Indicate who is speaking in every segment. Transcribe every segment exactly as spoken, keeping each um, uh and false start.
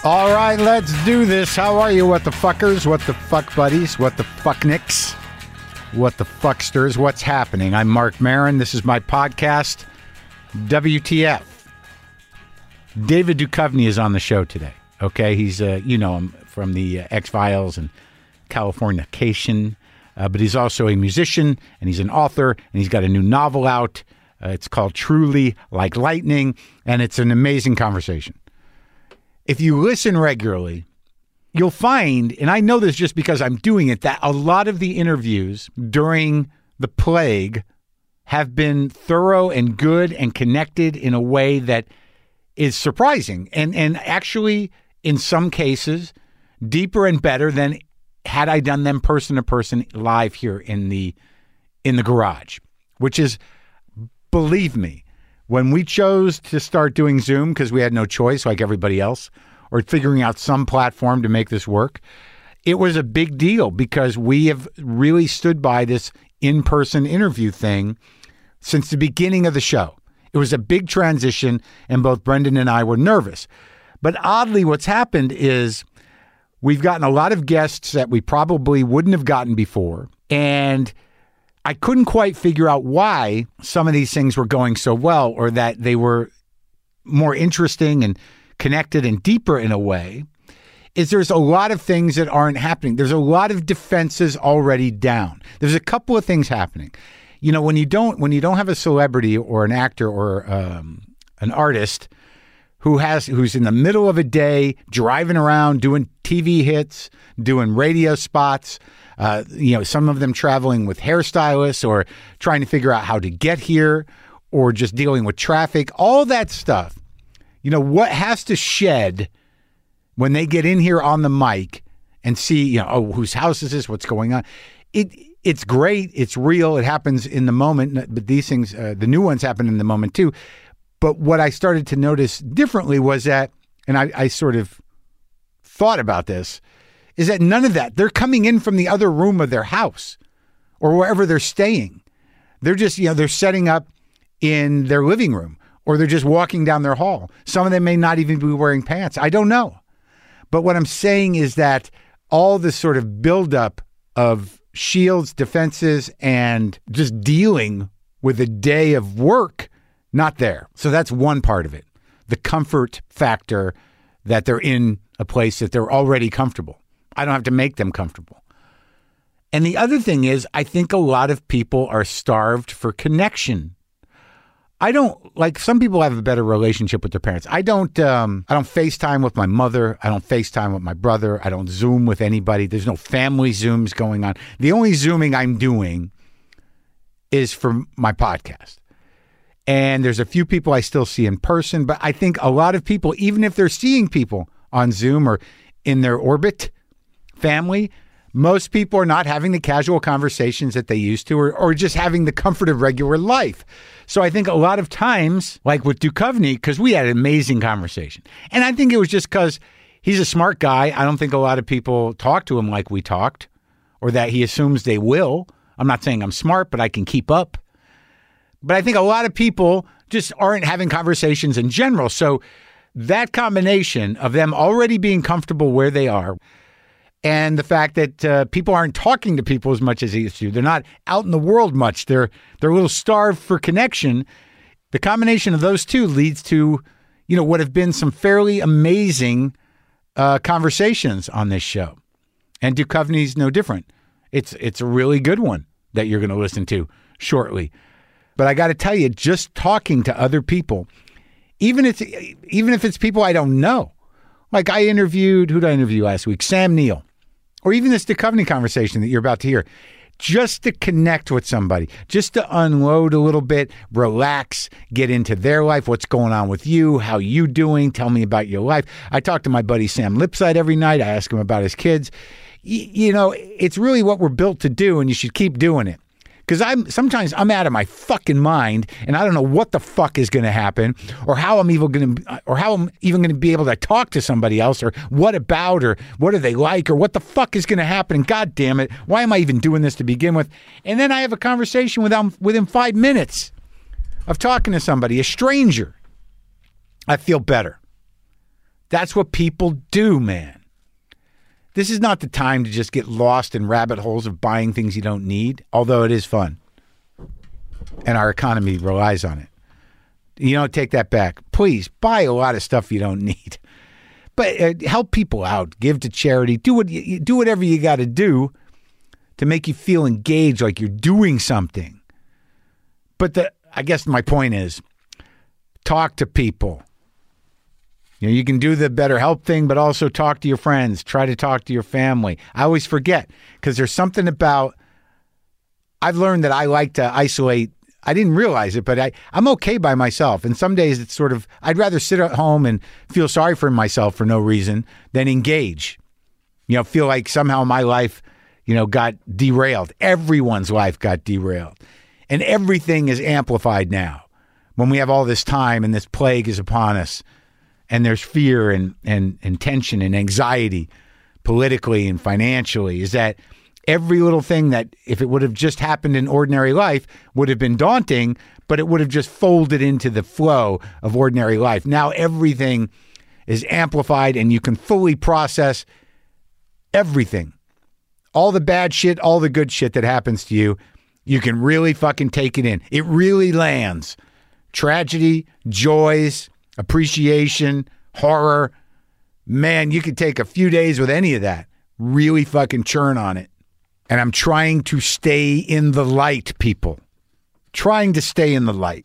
Speaker 1: All right, let's do this. How are you, what the fuckers, what the fuck buddies, what the fucknicks, what the fucksters, what's happening? I'm Mark Maron. This is my podcast, W T F. David Duchovny is on the show today, okay? He's, uh, you know him from the uh, X-Files and Californication, uh, but he's also a musician, and he's an author, and he's got a new novel out. Uh, it's called Truly Like Lightning, and it's an amazing conversation. If you listen regularly, you'll find, and I know this just because I'm doing it, that a lot of the interviews during the plague have been thorough and good and connected in a way that is surprising and, and actually, in some cases, deeper and better than had I done them person to person live here in the in the garage, which is, believe me, when we chose to start doing Zoom because we had no choice like everybody else, or figuring out some platform to make this work, it was a big deal because we have really stood by this in-person interview thing since the beginning of the show. It was a big transition, and both Brendan and I were nervous. But oddly, what's happened is we've gotten a lot of guests that we probably wouldn't have gotten before, and I couldn't quite figure out why some of these things were going so well, or that they were more interesting and connected and deeper in a way. Is there's a lot of things that aren't happening. There's a lot of defenses already down. There's a couple of things happening. You know, when you don't when you don't have a celebrity or an actor or um, an artist who has who's in the middle of a day driving around doing T V hits, doing radio spots, uh, you know, some of them traveling with hairstylists or trying to figure out how to get here, or just dealing with traffic, all that stuff. You know, what has to shed when they get in here on the mic and see, you know, oh, whose house is this? What's going on? It It's great. It's real. It happens in the moment. But these things, uh, the new ones happen in the moment too. But what I started to notice differently was that, and I, I sort of thought about this, is that none of that, they're coming in from the other room of their house or wherever they're staying. They're just, you know, they're setting up in their living room, or they're just walking down their hall. Some of them may not even be wearing pants. I don't know. But what I'm saying is that all this sort of buildup of shields, defenses, and just dealing with a day of work, not there. So that's one part of it. The comfort factor that they're in a place that they're already comfortable. I don't have to make them comfortable. And the other thing is, I think a lot of people are starved for connection. I don't, like, some people have a better relationship with their parents. I don't, um, I don't FaceTime with my mother. I don't FaceTime with my brother. I don't Zoom with anybody. There's no family Zooms going on. The only Zooming I'm doing is for my podcast. And there's a few people I still see in person, but I think a lot of people, even if they're seeing people on Zoom or in their orbit family, most people are not having the casual conversations that they used to, or, or just having the comfort of regular life. So I think a lot of times, like with Duchovny, because we had an amazing conversation. And I think it was just because he's a smart guy. I don't think a lot of people talk to him like we talked, or that he assumes they will. I'm not saying I'm smart, but I can keep up. But I think a lot of people just aren't having conversations in general. So that combination of them already being comfortable where they are, and the fact that uh, people aren't talking to people as much as they used to. They're not out in the world much. They're they're a little starved for connection. The combination of those two leads to, you know, what have been some fairly amazing uh, conversations on this show. And Duchovny's no different. It's it's a really good one that you're going to listen to shortly. But I got to tell you, just talking to other people, even if even if it's people I don't know, like I interviewed, who did I interview last week? Sam Neill. Or even this Duchovny conversation that you're about to hear, just to connect with somebody, just to unload a little bit, relax, get into their life, what's going on with you, how you doing, tell me about your life. I talk to my buddy Sam Lipside every night. I ask him about his kids. Y- you know, it's really what we're built to do, and you should keep doing it. Because I'm sometimes I'm out of my fucking mind, and I don't know what the fuck is going to happen, or how I'm even going to, or how I'm even going to be able to talk to somebody else, or what about, or what are they like, or what the fuck is going to happen. And God damn it, why am I even doing this to begin with? And then I have a conversation with them within five minutes of talking to somebody, a stranger. I feel better. That's what people do, man. This is not the time to just get lost in rabbit holes of buying things you don't need, although it is fun. And our economy relies on it. You know, take that back. Please buy a lot of stuff you don't need. But uh, help people out. Give to charity. Do what you, do whatever you got to do to make you feel engaged, like you're doing something. But the I guess my point is, talk to people. You know, you can do the BetterHelp thing, but also talk to your friends. Try to talk to your family. I always forget because there's something about. I've learned that I like to isolate. I didn't realize it, but I, I'm okay by myself. And some days it's sort of, I'd rather sit at home and feel sorry for myself for no reason than engage. You know, feel like somehow my life, you know, got derailed. Everyone's life got derailed. And everything is amplified now when we have all this time and this plague is upon us. And there's fear and, and, and tension and anxiety politically and financially, is that every little thing that, if it would have just happened in ordinary life, would have been daunting, but it would have just folded into the flow of ordinary life. Now everything is amplified and you can fully process everything. All the bad shit, all the good shit that happens to you, you can really fucking take it in. It really lands. Tragedy, joys, appreciation, horror. Man, you could take a few days with any of that. Really fucking churn on it. And I'm trying to stay in the light, people. Trying to stay in the light.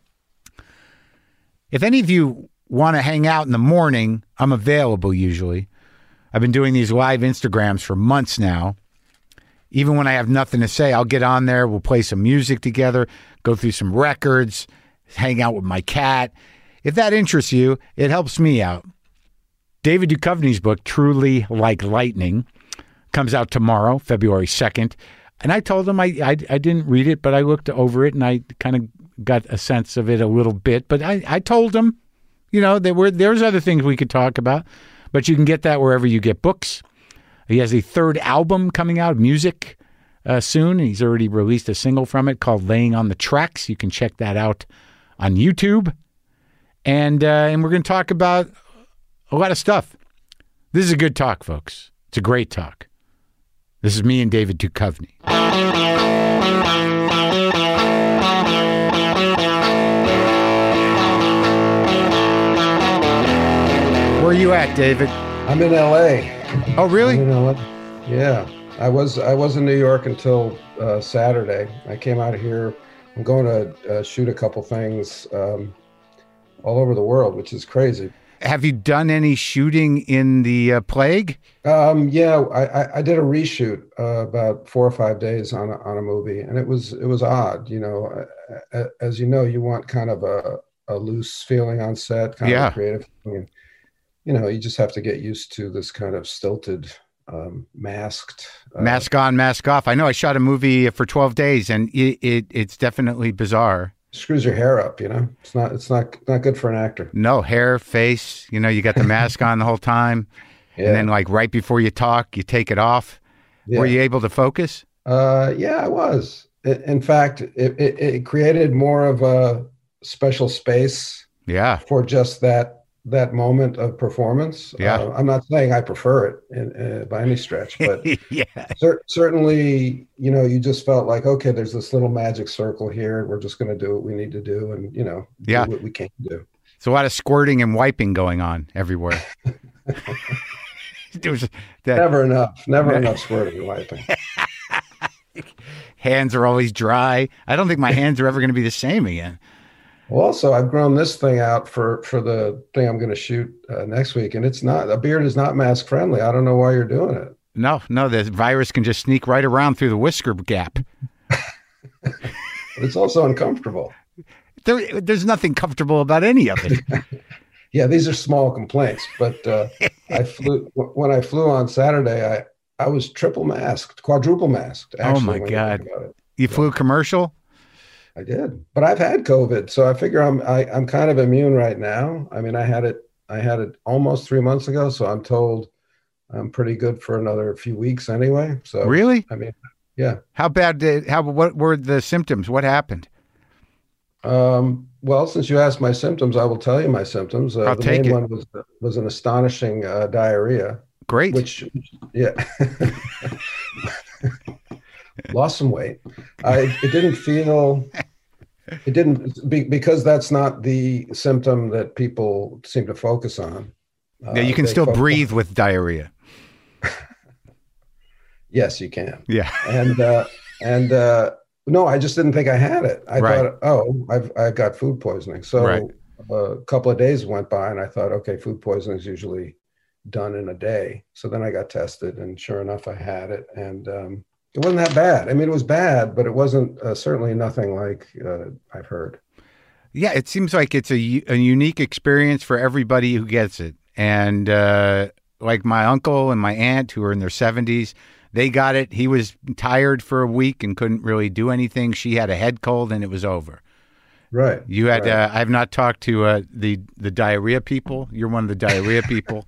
Speaker 1: If any of you want to hang out in the morning, I'm available usually. I've been doing these live Instagrams for months now. Even when I have nothing to say, I'll get on there. We'll play some music together, go through some records, hang out with my cat. If that interests you, it helps me out. David Duchovny's book, Truly Like Lightning, comes out tomorrow, February second. And I told him I, I I didn't read it, but I looked over it and I kind of got a sense of it a little bit. But I, I told him, you know, there were there's other things we could talk about, but you can get that wherever you get books. He has a third album coming out, music, uh, soon. He's already released a single from it called Laying on the Tracks. You can check that out on YouTube. And, uh, and we're going to talk about a lot of stuff. This is a good talk, folks. It's a great talk. This is me and David Duchovny. Where are you at, David?
Speaker 2: I'm in L A.
Speaker 1: Oh, really?
Speaker 2: I'm in L A. Yeah, I was I was in New York until uh, Saturday. I came out here. I'm going to uh, shoot a couple things um, all over the world, which is crazy.
Speaker 1: Have you done any shooting in the uh, plague?
Speaker 2: Um, yeah, I, I, I did a reshoot uh, about four or five days on a, on a movie, and it was it was odd. You know, as you know, you want kind of a, a loose feeling on set, kind
Speaker 1: yeah.
Speaker 2: of a creative feeling. You know, you just have to get used to this kind of stilted, um, masked. Uh,
Speaker 1: mask on, mask off. I know I shot a movie for twelve days, and it, it it's definitely bizarre.
Speaker 2: Screws your hair up, you know. It's not. It's not not good for an actor.
Speaker 1: No hair, face. You know, you got the mask on the whole time, yeah. And then like right before you talk, you take it off. Yeah. Were you able to focus?
Speaker 2: Uh, yeah, I was. In fact, it, it, it created more of a special space.
Speaker 1: Yeah.
Speaker 2: For just that that moment of performance.
Speaker 1: Yeah.
Speaker 2: Uh, I'm not saying I prefer it in, uh, by any stretch, but
Speaker 1: yeah.
Speaker 2: cer- certainly, you know, you just felt like, okay, there's this little magic circle here. We're just going to do what we need to do. And, you know,
Speaker 1: yeah.
Speaker 2: do what we can do.
Speaker 1: It's a lot of squirting and wiping going on everywhere. It was that,
Speaker 2: never enough, never enough squirting and wiping.
Speaker 1: Hands are always dry. I don't think my hands are ever going to be the same again.
Speaker 2: Well, also, I've grown this thing out for, for the thing I'm going to shoot uh, next week, and it's not, a beard is not mask friendly. I don't know why you're doing it.
Speaker 1: No, no, the virus can just sneak right around through the whisker gap.
Speaker 2: It's also uncomfortable.
Speaker 1: There, there's nothing comfortable about any of it.
Speaker 2: Yeah, these are small complaints, but uh, I flew when I flew on Saturday. I, I was triple masked, quadruple masked. Actually,
Speaker 1: oh my God! You, you flew
Speaker 2: yeah.
Speaker 1: commercial?
Speaker 2: I did, but I've had COVID, so I figure I'm I, I'm kind of immune right now. I mean, I had it I had it almost three months ago, so I'm told I'm pretty good for another few weeks anyway. So
Speaker 1: really,
Speaker 2: I mean, yeah.
Speaker 1: How bad did how what were the symptoms? What happened?
Speaker 2: Um, Well, since you asked my symptoms, I will tell you my symptoms. Uh,
Speaker 1: I'll
Speaker 2: the
Speaker 1: take
Speaker 2: main
Speaker 1: it.
Speaker 2: one was was an astonishing uh, diarrhea,
Speaker 1: Great.
Speaker 2: which, yeah, lost some weight. I it didn't feel it didn't be, because that's not the symptom that people seem to focus on.
Speaker 1: Yeah, you
Speaker 2: Uh,
Speaker 1: can
Speaker 2: they
Speaker 1: still
Speaker 2: focus
Speaker 1: breathe
Speaker 2: on,
Speaker 1: with diarrhea.
Speaker 2: yes, you can.
Speaker 1: Yeah.
Speaker 2: And uh, and uh, no, I just didn't think I had it. I
Speaker 1: Right.
Speaker 2: thought, oh, I've I've got food poisoning.
Speaker 1: Right.
Speaker 2: So uh, a couple of days went by, and I thought, okay, food poisoning is usually done in a day. So then I got tested, and sure enough, I had it, and um, it wasn't that bad. I mean, it was bad, but it wasn't uh, certainly nothing like uh, I've heard.
Speaker 1: Yeah, it seems like it's a, u- a unique experience for everybody who gets it. And uh, like my uncle and my aunt who are in their seventies, they got it. He was tired for a week and couldn't really do anything. She had a head cold and it was over.
Speaker 2: Right.
Speaker 1: You had,
Speaker 2: right.
Speaker 1: uh, I have not talked to uh, the, the diarrhea people. You're one of the diarrhea people.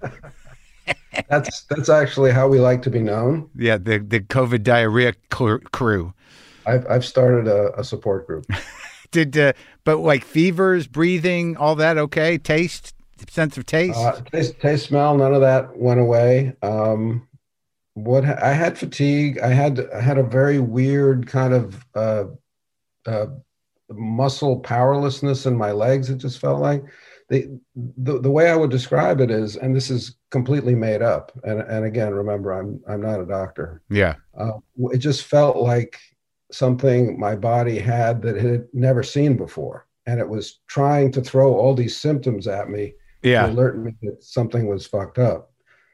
Speaker 2: That's that's actually how we like to be known.
Speaker 1: Yeah, the, the COVID diarrhea cl- crew.
Speaker 2: I've I've started a, a support group.
Speaker 1: Did, uh, but like fevers, breathing, all that okay? Taste, sense of taste?
Speaker 2: Uh, taste, taste, smell, none of that went away. Um, what I had fatigue. I had I had a very weird kind of uh, uh, muscle powerlessness in my legs. It just felt like the, the the way I would describe it is, and this is completely made up. And and again, remember, I'm I'm not a doctor.
Speaker 1: Yeah.
Speaker 2: Uh, it just felt like something my body had that it had never seen before, and it was trying to throw all these symptoms at me
Speaker 1: Yeah.
Speaker 2: to alert me that something was fucked up.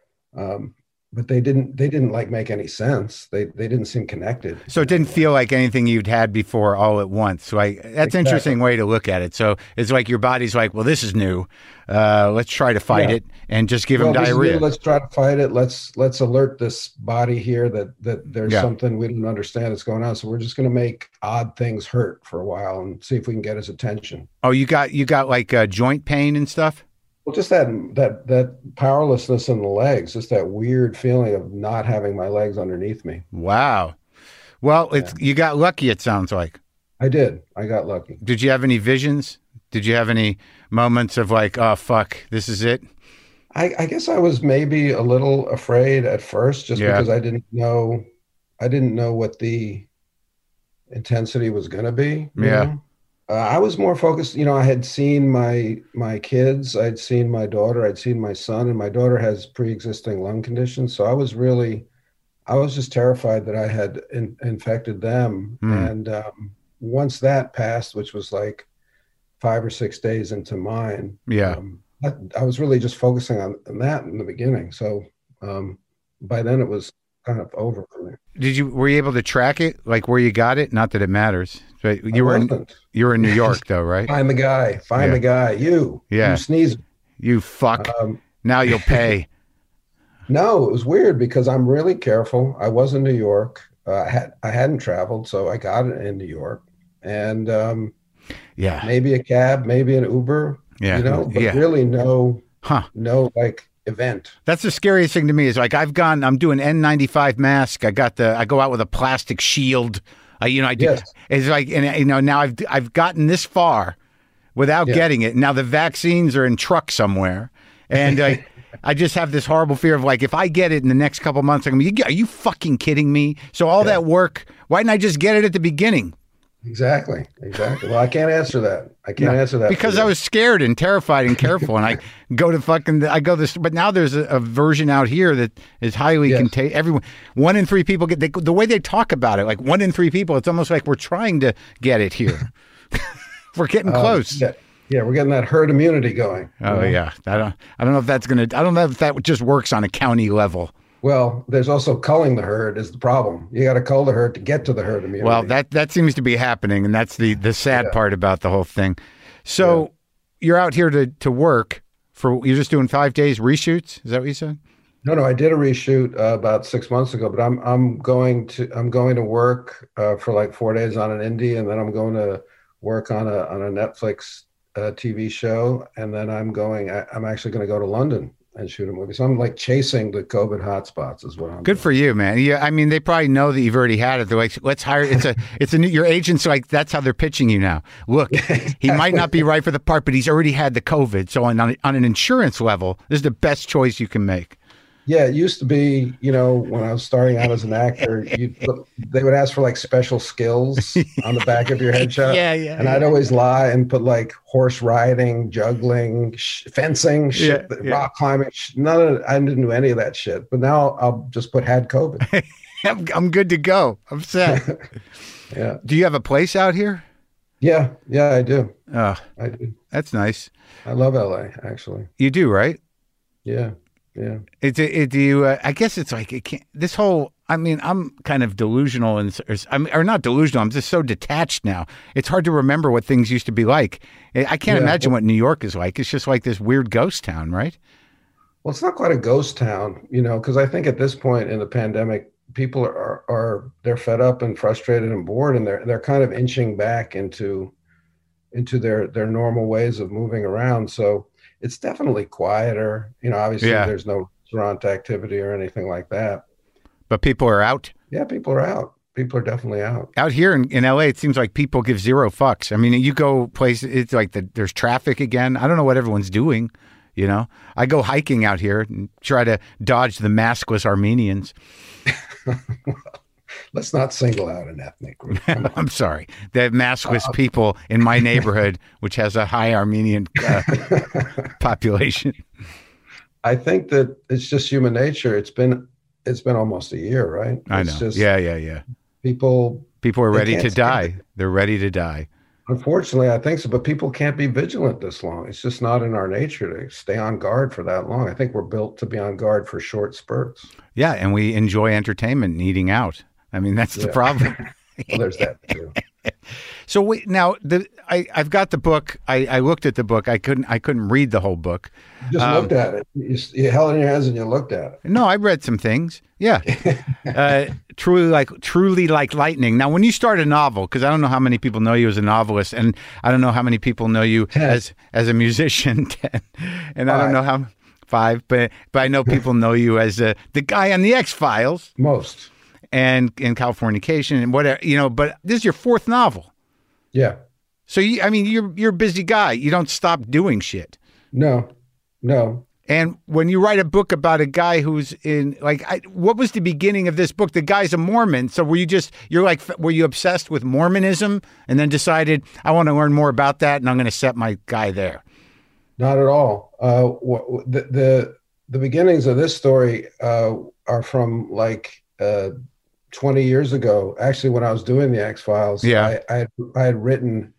Speaker 2: Um, but they didn't they didn't like make any sense. They they didn't seem connected.
Speaker 1: So it didn't feel like anything you'd had before all at once. So I, that's
Speaker 2: Exactly.
Speaker 1: an interesting way to look at it. So it's like your body's like, well, this is new. Uh, let's try to fight
Speaker 2: Yeah.
Speaker 1: it and just give
Speaker 2: Well,
Speaker 1: him
Speaker 2: this is
Speaker 1: diarrhea.
Speaker 2: new. Let's try to fight it. Let's let's alert this body here that that there's
Speaker 1: Yeah.
Speaker 2: something we don't understand that's going on. So we're just going to make odd things hurt for a while and see if we can get his attention.
Speaker 1: Oh, you got you got like uh, joint pain and stuff?
Speaker 2: Well, just that that that powerlessness in the legs, just that weird feeling of not having my legs underneath me.
Speaker 1: Wow. Well, it's you got lucky, it sounds like.
Speaker 2: I did. I got lucky.
Speaker 1: Did you have any visions? Did you have any moments of like, oh, fuck, this is it?
Speaker 2: I, I guess I was maybe a little afraid at first, just
Speaker 1: Yeah.
Speaker 2: because I didn't know, I didn't know what the intensity was going to be. you
Speaker 1: Yeah.
Speaker 2: know? Uh, I was more focused. You know, I had seen my my kids, I'd seen my daughter, I'd seen my son, and my daughter has pre-existing lung conditions. So I was really, I was just terrified that I had in, infected them.
Speaker 1: Hmm.
Speaker 2: And um, once that passed, which was like five or six days into mine,
Speaker 1: Yeah.
Speaker 2: um, I, I was really just focusing on, on that in the beginning. So um, by then it was kind of over for me.
Speaker 1: Did you were you able to track it, like where you got it? Not that it matters, but you
Speaker 2: I
Speaker 1: were in,
Speaker 2: wasn't.
Speaker 1: you were in New York though, right?
Speaker 2: Find the guy. Find
Speaker 1: Yeah.
Speaker 2: the guy. You.
Speaker 1: Yeah.
Speaker 2: You sneeze.
Speaker 1: You fuck.
Speaker 2: Um,
Speaker 1: Now you'll pay.
Speaker 2: no, it was weird because I'm really careful. I was in New York. Uh, I had I hadn't traveled, so I got it in New York, and um,
Speaker 1: Yeah.
Speaker 2: maybe a cab, maybe an Uber.
Speaker 1: Yeah.
Speaker 2: You know, but
Speaker 1: Yeah.
Speaker 2: really no,
Speaker 1: Huh.
Speaker 2: no like event.
Speaker 1: That's the scariest thing to me is like I've gone, I'm doing N ninety-five mask. I got the, I go out with a plastic shield. I, you know, I do,
Speaker 2: Yes.
Speaker 1: it's like, and you know, now I've, I've gotten this far without
Speaker 2: Yeah.
Speaker 1: getting it. Now the vaccines are in trucks somewhere. And I, I just have this horrible fear of like, if I get it in the next couple months, I'm going to be, are you fucking kidding me? So all
Speaker 2: Yeah.
Speaker 1: that work, why didn't I just get it at the beginning?
Speaker 2: Exactly. Exactly. Well, I can't answer that. I can't
Speaker 1: No,
Speaker 2: answer that
Speaker 1: because
Speaker 2: for
Speaker 1: I
Speaker 2: you.
Speaker 1: was scared and terrified and careful, and I go to fucking I go this. But now there's a, a version out here that is highly
Speaker 2: Yes.
Speaker 1: contagious. Everyone, one in three people get they, the way they talk about it. Like one in three people, it's almost like we're trying to get it here. We're getting
Speaker 2: Um,
Speaker 1: close.
Speaker 2: Yeah. Yeah, we're getting that herd immunity going. you
Speaker 1: Oh
Speaker 2: know?
Speaker 1: yeah, I don't. I don't know if that's gonna. I don't know if that just works on a county level.
Speaker 2: Well, there's also culling the herd is the problem. You got to cull the herd to get to the herd immunity.
Speaker 1: Well, that that seems to be happening, and that's the the sad
Speaker 2: Yeah.
Speaker 1: part about the whole thing. So you're out here to to work for. You're just doing five days reshoots. Is that what you said?
Speaker 2: no, no, I did a reshoot uh, about six months ago, but I'm I'm going to I'm going to work uh, for like four days on an indie, and then I'm going to work on a on a Netflix uh, T V show, and then I'm going. I, I'm actually going to go to London and shoot a movie. So I'm like chasing the COVID hotspots is what I'm
Speaker 1: Good
Speaker 2: doing.
Speaker 1: for you, man. Yeah, I mean, they probably know that you've already had it. They're like, let's hire. It's a, it's a new. Your agent's like, that's how they're pitching you now. Look, he might not be right for the part, but he's already had the COVID. So on on an insurance level, this is the best choice you can make.
Speaker 2: Yeah, it used to be, you know, when I was starting out as an actor, you they would ask for like special skills on the back of your headshot.
Speaker 1: Yeah, yeah.
Speaker 2: And
Speaker 1: yeah.
Speaker 2: I'd always lie and put like horse riding, juggling, sh- fencing, shit,
Speaker 1: Yeah, yeah.
Speaker 2: rock climbing. Sh- none of I didn't do any of that shit. But now I'll just put had COVID.
Speaker 1: I'm, I'm good to go. I'm set.
Speaker 2: Yeah.
Speaker 1: Do you have a place out here?
Speaker 2: Yeah. Yeah, I do.
Speaker 1: Oh,
Speaker 2: I do.
Speaker 1: that's nice.
Speaker 2: I love L A, actually.
Speaker 1: You do, right?
Speaker 2: Yeah. Yeah.
Speaker 1: It, it, do you, uh, I guess it's like, it can't, this whole, I mean, I'm kind of delusional and, or, I mean, or not delusional. I'm just so detached now. It's hard to remember what things used to be like. I can't
Speaker 2: Yeah.
Speaker 1: imagine what New York is like. It's just like this weird ghost town, right?
Speaker 2: Well, it's not quite a ghost town, you know, because I think at this point in the pandemic, people are, are they're fed up and frustrated and bored, and they're they're kind of inching back into into their their normal ways of moving around. So it's definitely quieter. You know, obviously
Speaker 1: Yeah.
Speaker 2: there's no restaurant activity or anything like that.
Speaker 1: But people are out.
Speaker 2: Yeah, people are out. People are definitely out.
Speaker 1: Out here in, in L A, it seems like people give zero fucks. I mean, you go places, it's like the, there's traffic again. I don't know what everyone's doing. You know, I go hiking out here and try to dodge the maskless Armenians.
Speaker 2: Let's not single out an ethnic group. Come on.
Speaker 1: I'm sorry. The maskless people in my neighborhood, which has a high Armenian uh, population.
Speaker 2: I think that it's just human nature. It's been it's been almost a year, right?
Speaker 1: I
Speaker 2: It's
Speaker 1: know.
Speaker 2: just
Speaker 1: yeah, yeah, yeah.
Speaker 2: people.
Speaker 1: People are
Speaker 2: They
Speaker 1: ready
Speaker 2: can't
Speaker 1: to
Speaker 2: stand
Speaker 1: die. They're ready to die.
Speaker 2: Unfortunately, I think so, but people can't be vigilant this long. It's just not in our nature to stay on guard for that long. I think we're built to be on guard for short spurts.
Speaker 1: Yeah, and we enjoy entertainment and eating out. I mean, that's the
Speaker 2: Yeah.
Speaker 1: problem.
Speaker 2: Well, there's that too.
Speaker 1: So wait, now the I I've got the book. I, I looked at the book. I couldn't I couldn't read the whole book.
Speaker 2: You just
Speaker 1: Um,
Speaker 2: looked at it. You, you held it in your hands and you looked at it.
Speaker 1: No, I read some things. Yeah, uh, truly like truly like lightning. Now, when you start a novel, because I don't know how many people know you as a novelist, and I don't know how many people know you
Speaker 2: Ten.
Speaker 1: as as a musician, ten, and I don't
Speaker 2: Five.
Speaker 1: know how five, but but I know people know you as uh, the guy on the X-Files
Speaker 2: Most.
Speaker 1: and in Californication and whatever, you know. But this is your fourth novel,
Speaker 2: Yeah.
Speaker 1: so you, I mean, you're you're a busy guy. You don't stop doing shit.
Speaker 2: No. No.
Speaker 1: And when you write a book about a guy who's in, like, I, what was the beginning of this book? The guy's a Mormon. So were you just, you're like, were you obsessed with Mormonism and then decided, I want to learn more about that and I'm going to set my guy there?
Speaker 2: Not at all. Uh, wh- the, the the beginnings of this story uh, are from like uh, twenty years ago. Actually, when I was doing the X Files,
Speaker 1: Yeah.
Speaker 2: I, I had I had written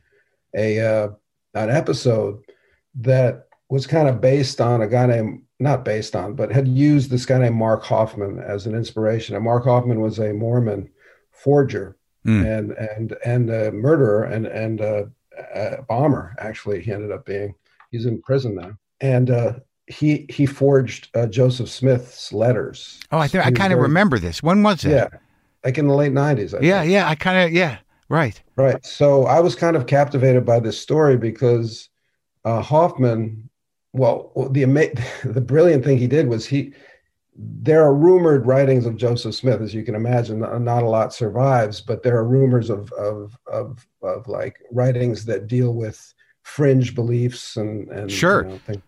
Speaker 2: a uh, an episode that was kind of based on a guy named not based on, but had used this guy named Mark Hoffman as an inspiration. And Mark Hoffman was a Mormon forger
Speaker 1: Mm.
Speaker 2: and and and a murderer and and uh, a bomber. Actually, he ended up being. He's in prison now, and uh, he he forged uh, Joseph Smith's letters.
Speaker 1: Oh, I think I
Speaker 2: He was
Speaker 1: kind of
Speaker 2: very-
Speaker 1: remember this. When was it?
Speaker 2: Yeah, like in the late nineties. I
Speaker 1: Yeah.
Speaker 2: think.
Speaker 1: Yeah. I kind of, yeah. Right.
Speaker 2: Right. So I was kind of captivated by this story because uh, Hoffman. Well, the ama- the brilliant thing he did was he. There are rumored writings of Joseph Smith, as you can imagine. Not, not a lot survives, but there are rumors of of of of like writings that deal with fringe beliefs and and
Speaker 1: Sure.
Speaker 2: You know, things.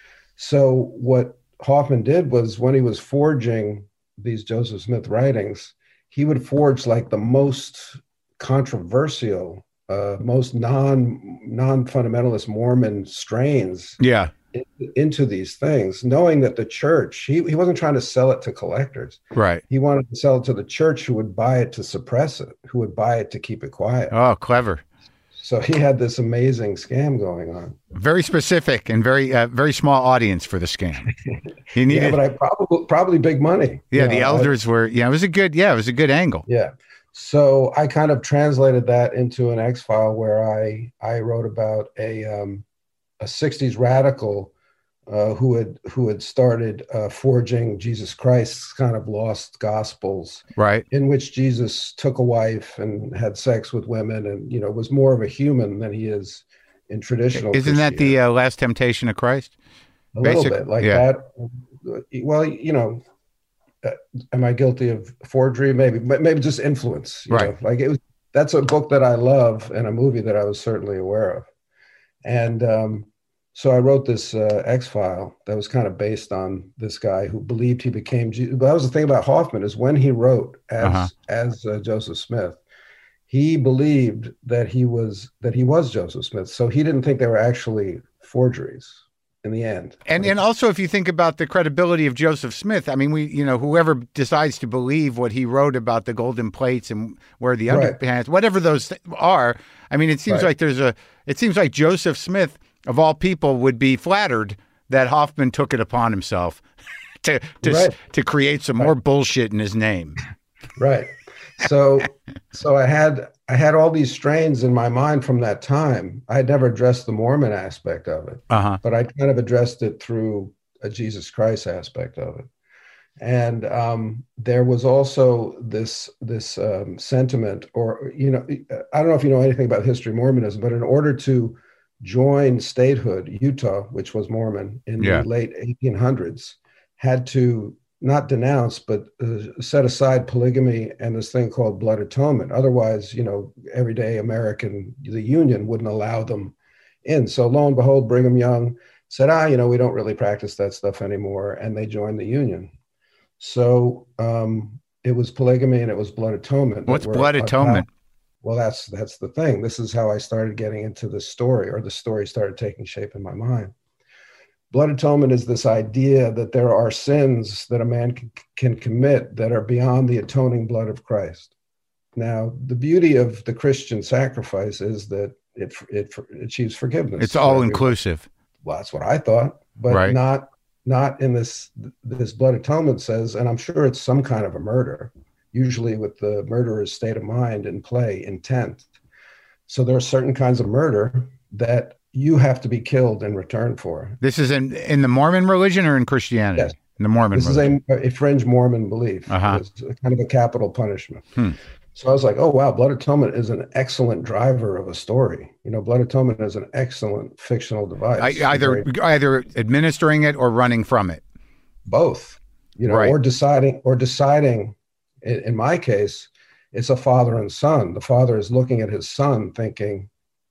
Speaker 2: So what Hoffman did was when he was forging these Joseph Smith writings, he would forge like the most controversial, uh, most non non fundamentalist Mormon strains
Speaker 1: Yeah.
Speaker 2: into these things, knowing that the church, he, he wasn't trying to sell it to collectors.
Speaker 1: Right.
Speaker 2: He wanted to sell it to the church who would buy it to suppress it, who would buy it to keep it quiet.
Speaker 1: Oh, clever.
Speaker 2: So he had this amazing scam going on.
Speaker 1: Very specific and very, uh, very small audience for the scam. He needed,
Speaker 2: Yeah, but I probably, probably big money.
Speaker 1: yeah,
Speaker 2: You
Speaker 1: the
Speaker 2: know, I-
Speaker 1: elders were, yeah, it was a good, yeah, it was a good angle.
Speaker 2: Yeah. So I kind of translated that into an X file where I, I wrote about a, um, a sixties radical uh, who had who had started uh, forging Jesus Christ's kind of lost gospels,
Speaker 1: Right.
Speaker 2: in which Jesus took a wife and had sex with women, and you know was more of a human than he is in traditional.
Speaker 1: Isn't that the
Speaker 2: Christianity.
Speaker 1: uh, last temptation of Christ?
Speaker 2: A little
Speaker 1: Basic,
Speaker 2: bit like
Speaker 1: yeah.
Speaker 2: that. Well, you know, uh, am I guilty of forgery? Maybe, but maybe just influence. You
Speaker 1: Right.
Speaker 2: know, like it was. That's a book that I love and a movie that I was certainly aware of. And um, so I wrote this uh, X-File that was kind of based on this guy who believed he became Jesus. But that was the thing about Hoffman, is when he wrote as
Speaker 1: Uh-huh.
Speaker 2: as uh, Joseph Smith, he believed that he was that he was Joseph Smith. So he didn't think they were actually forgeries in the end.
Speaker 1: And
Speaker 2: Like,
Speaker 1: and also, if you think about the credibility of Joseph Smith, I mean, we, you know, whoever decides to believe what he wrote about the golden plates and where the
Speaker 2: Right.
Speaker 1: underpants, whatever those th- are, I mean, it seems
Speaker 2: Right.
Speaker 1: like there's a, it seems like Joseph Smith, of all people, would be flattered that Hoffman took it upon himself to to
Speaker 2: Right.
Speaker 1: to create some more bullshit in his name.
Speaker 2: Right. So so I had I had all these strains in my mind from that time. I had never addressed the Mormon aspect of it,
Speaker 1: Uh huh.
Speaker 2: but I kind of addressed it through a Jesus Christ aspect of it. And um, there was also this this um, sentiment, or, you know, I don't know if you know anything about history of Mormonism, but in order to join statehood, Utah, which was Mormon in
Speaker 1: Yeah.
Speaker 2: the late eighteen hundreds, had to not denounce, but uh, set aside polygamy and this thing called blood atonement. Otherwise, you know, everyday American, the Union wouldn't allow them in. So lo and behold, Brigham Young said, ah, you know, we don't really practice that stuff anymore. And they joined the Union. So um, it was polygamy and it was blood atonement. that
Speaker 1: What's
Speaker 2: were
Speaker 1: blood atonement?
Speaker 2: about- Well, that's that's the thing. This is how I started getting into the story, or the story started taking shape in my mind. Blood atonement is this idea that there are sins that a man can, can commit that are beyond the atoning blood of Christ. Now, the beauty of the Christian sacrifice is that it it achieves forgiveness.
Speaker 1: It's all inclusive.
Speaker 2: Well, that's what I thought, but
Speaker 1: Right.
Speaker 2: not not in this. This blood atonement says, and I'm sure it's some kind of a murder, usually with the murderer's state of mind in play, intent. So there are certain kinds of murder that you have to be killed in return for.
Speaker 1: This is in in the Mormon religion or in Christianity?
Speaker 2: Yes.
Speaker 1: In the Mormon
Speaker 2: This
Speaker 1: religion.
Speaker 2: is a, a fringe Mormon belief.
Speaker 1: Uh-huh.
Speaker 2: It's a kind of a capital punishment.
Speaker 1: Hmm.
Speaker 2: So I was like, oh, wow, blood atonement is an excellent driver of a story. You know, blood atonement is an excellent fictional device.
Speaker 1: I, either
Speaker 2: Very-
Speaker 1: either administering it or running from it.
Speaker 2: both, you know,
Speaker 1: Right.
Speaker 2: or deciding, or deciding, in, in my case, it's a father and son. The father is looking at his son thinking,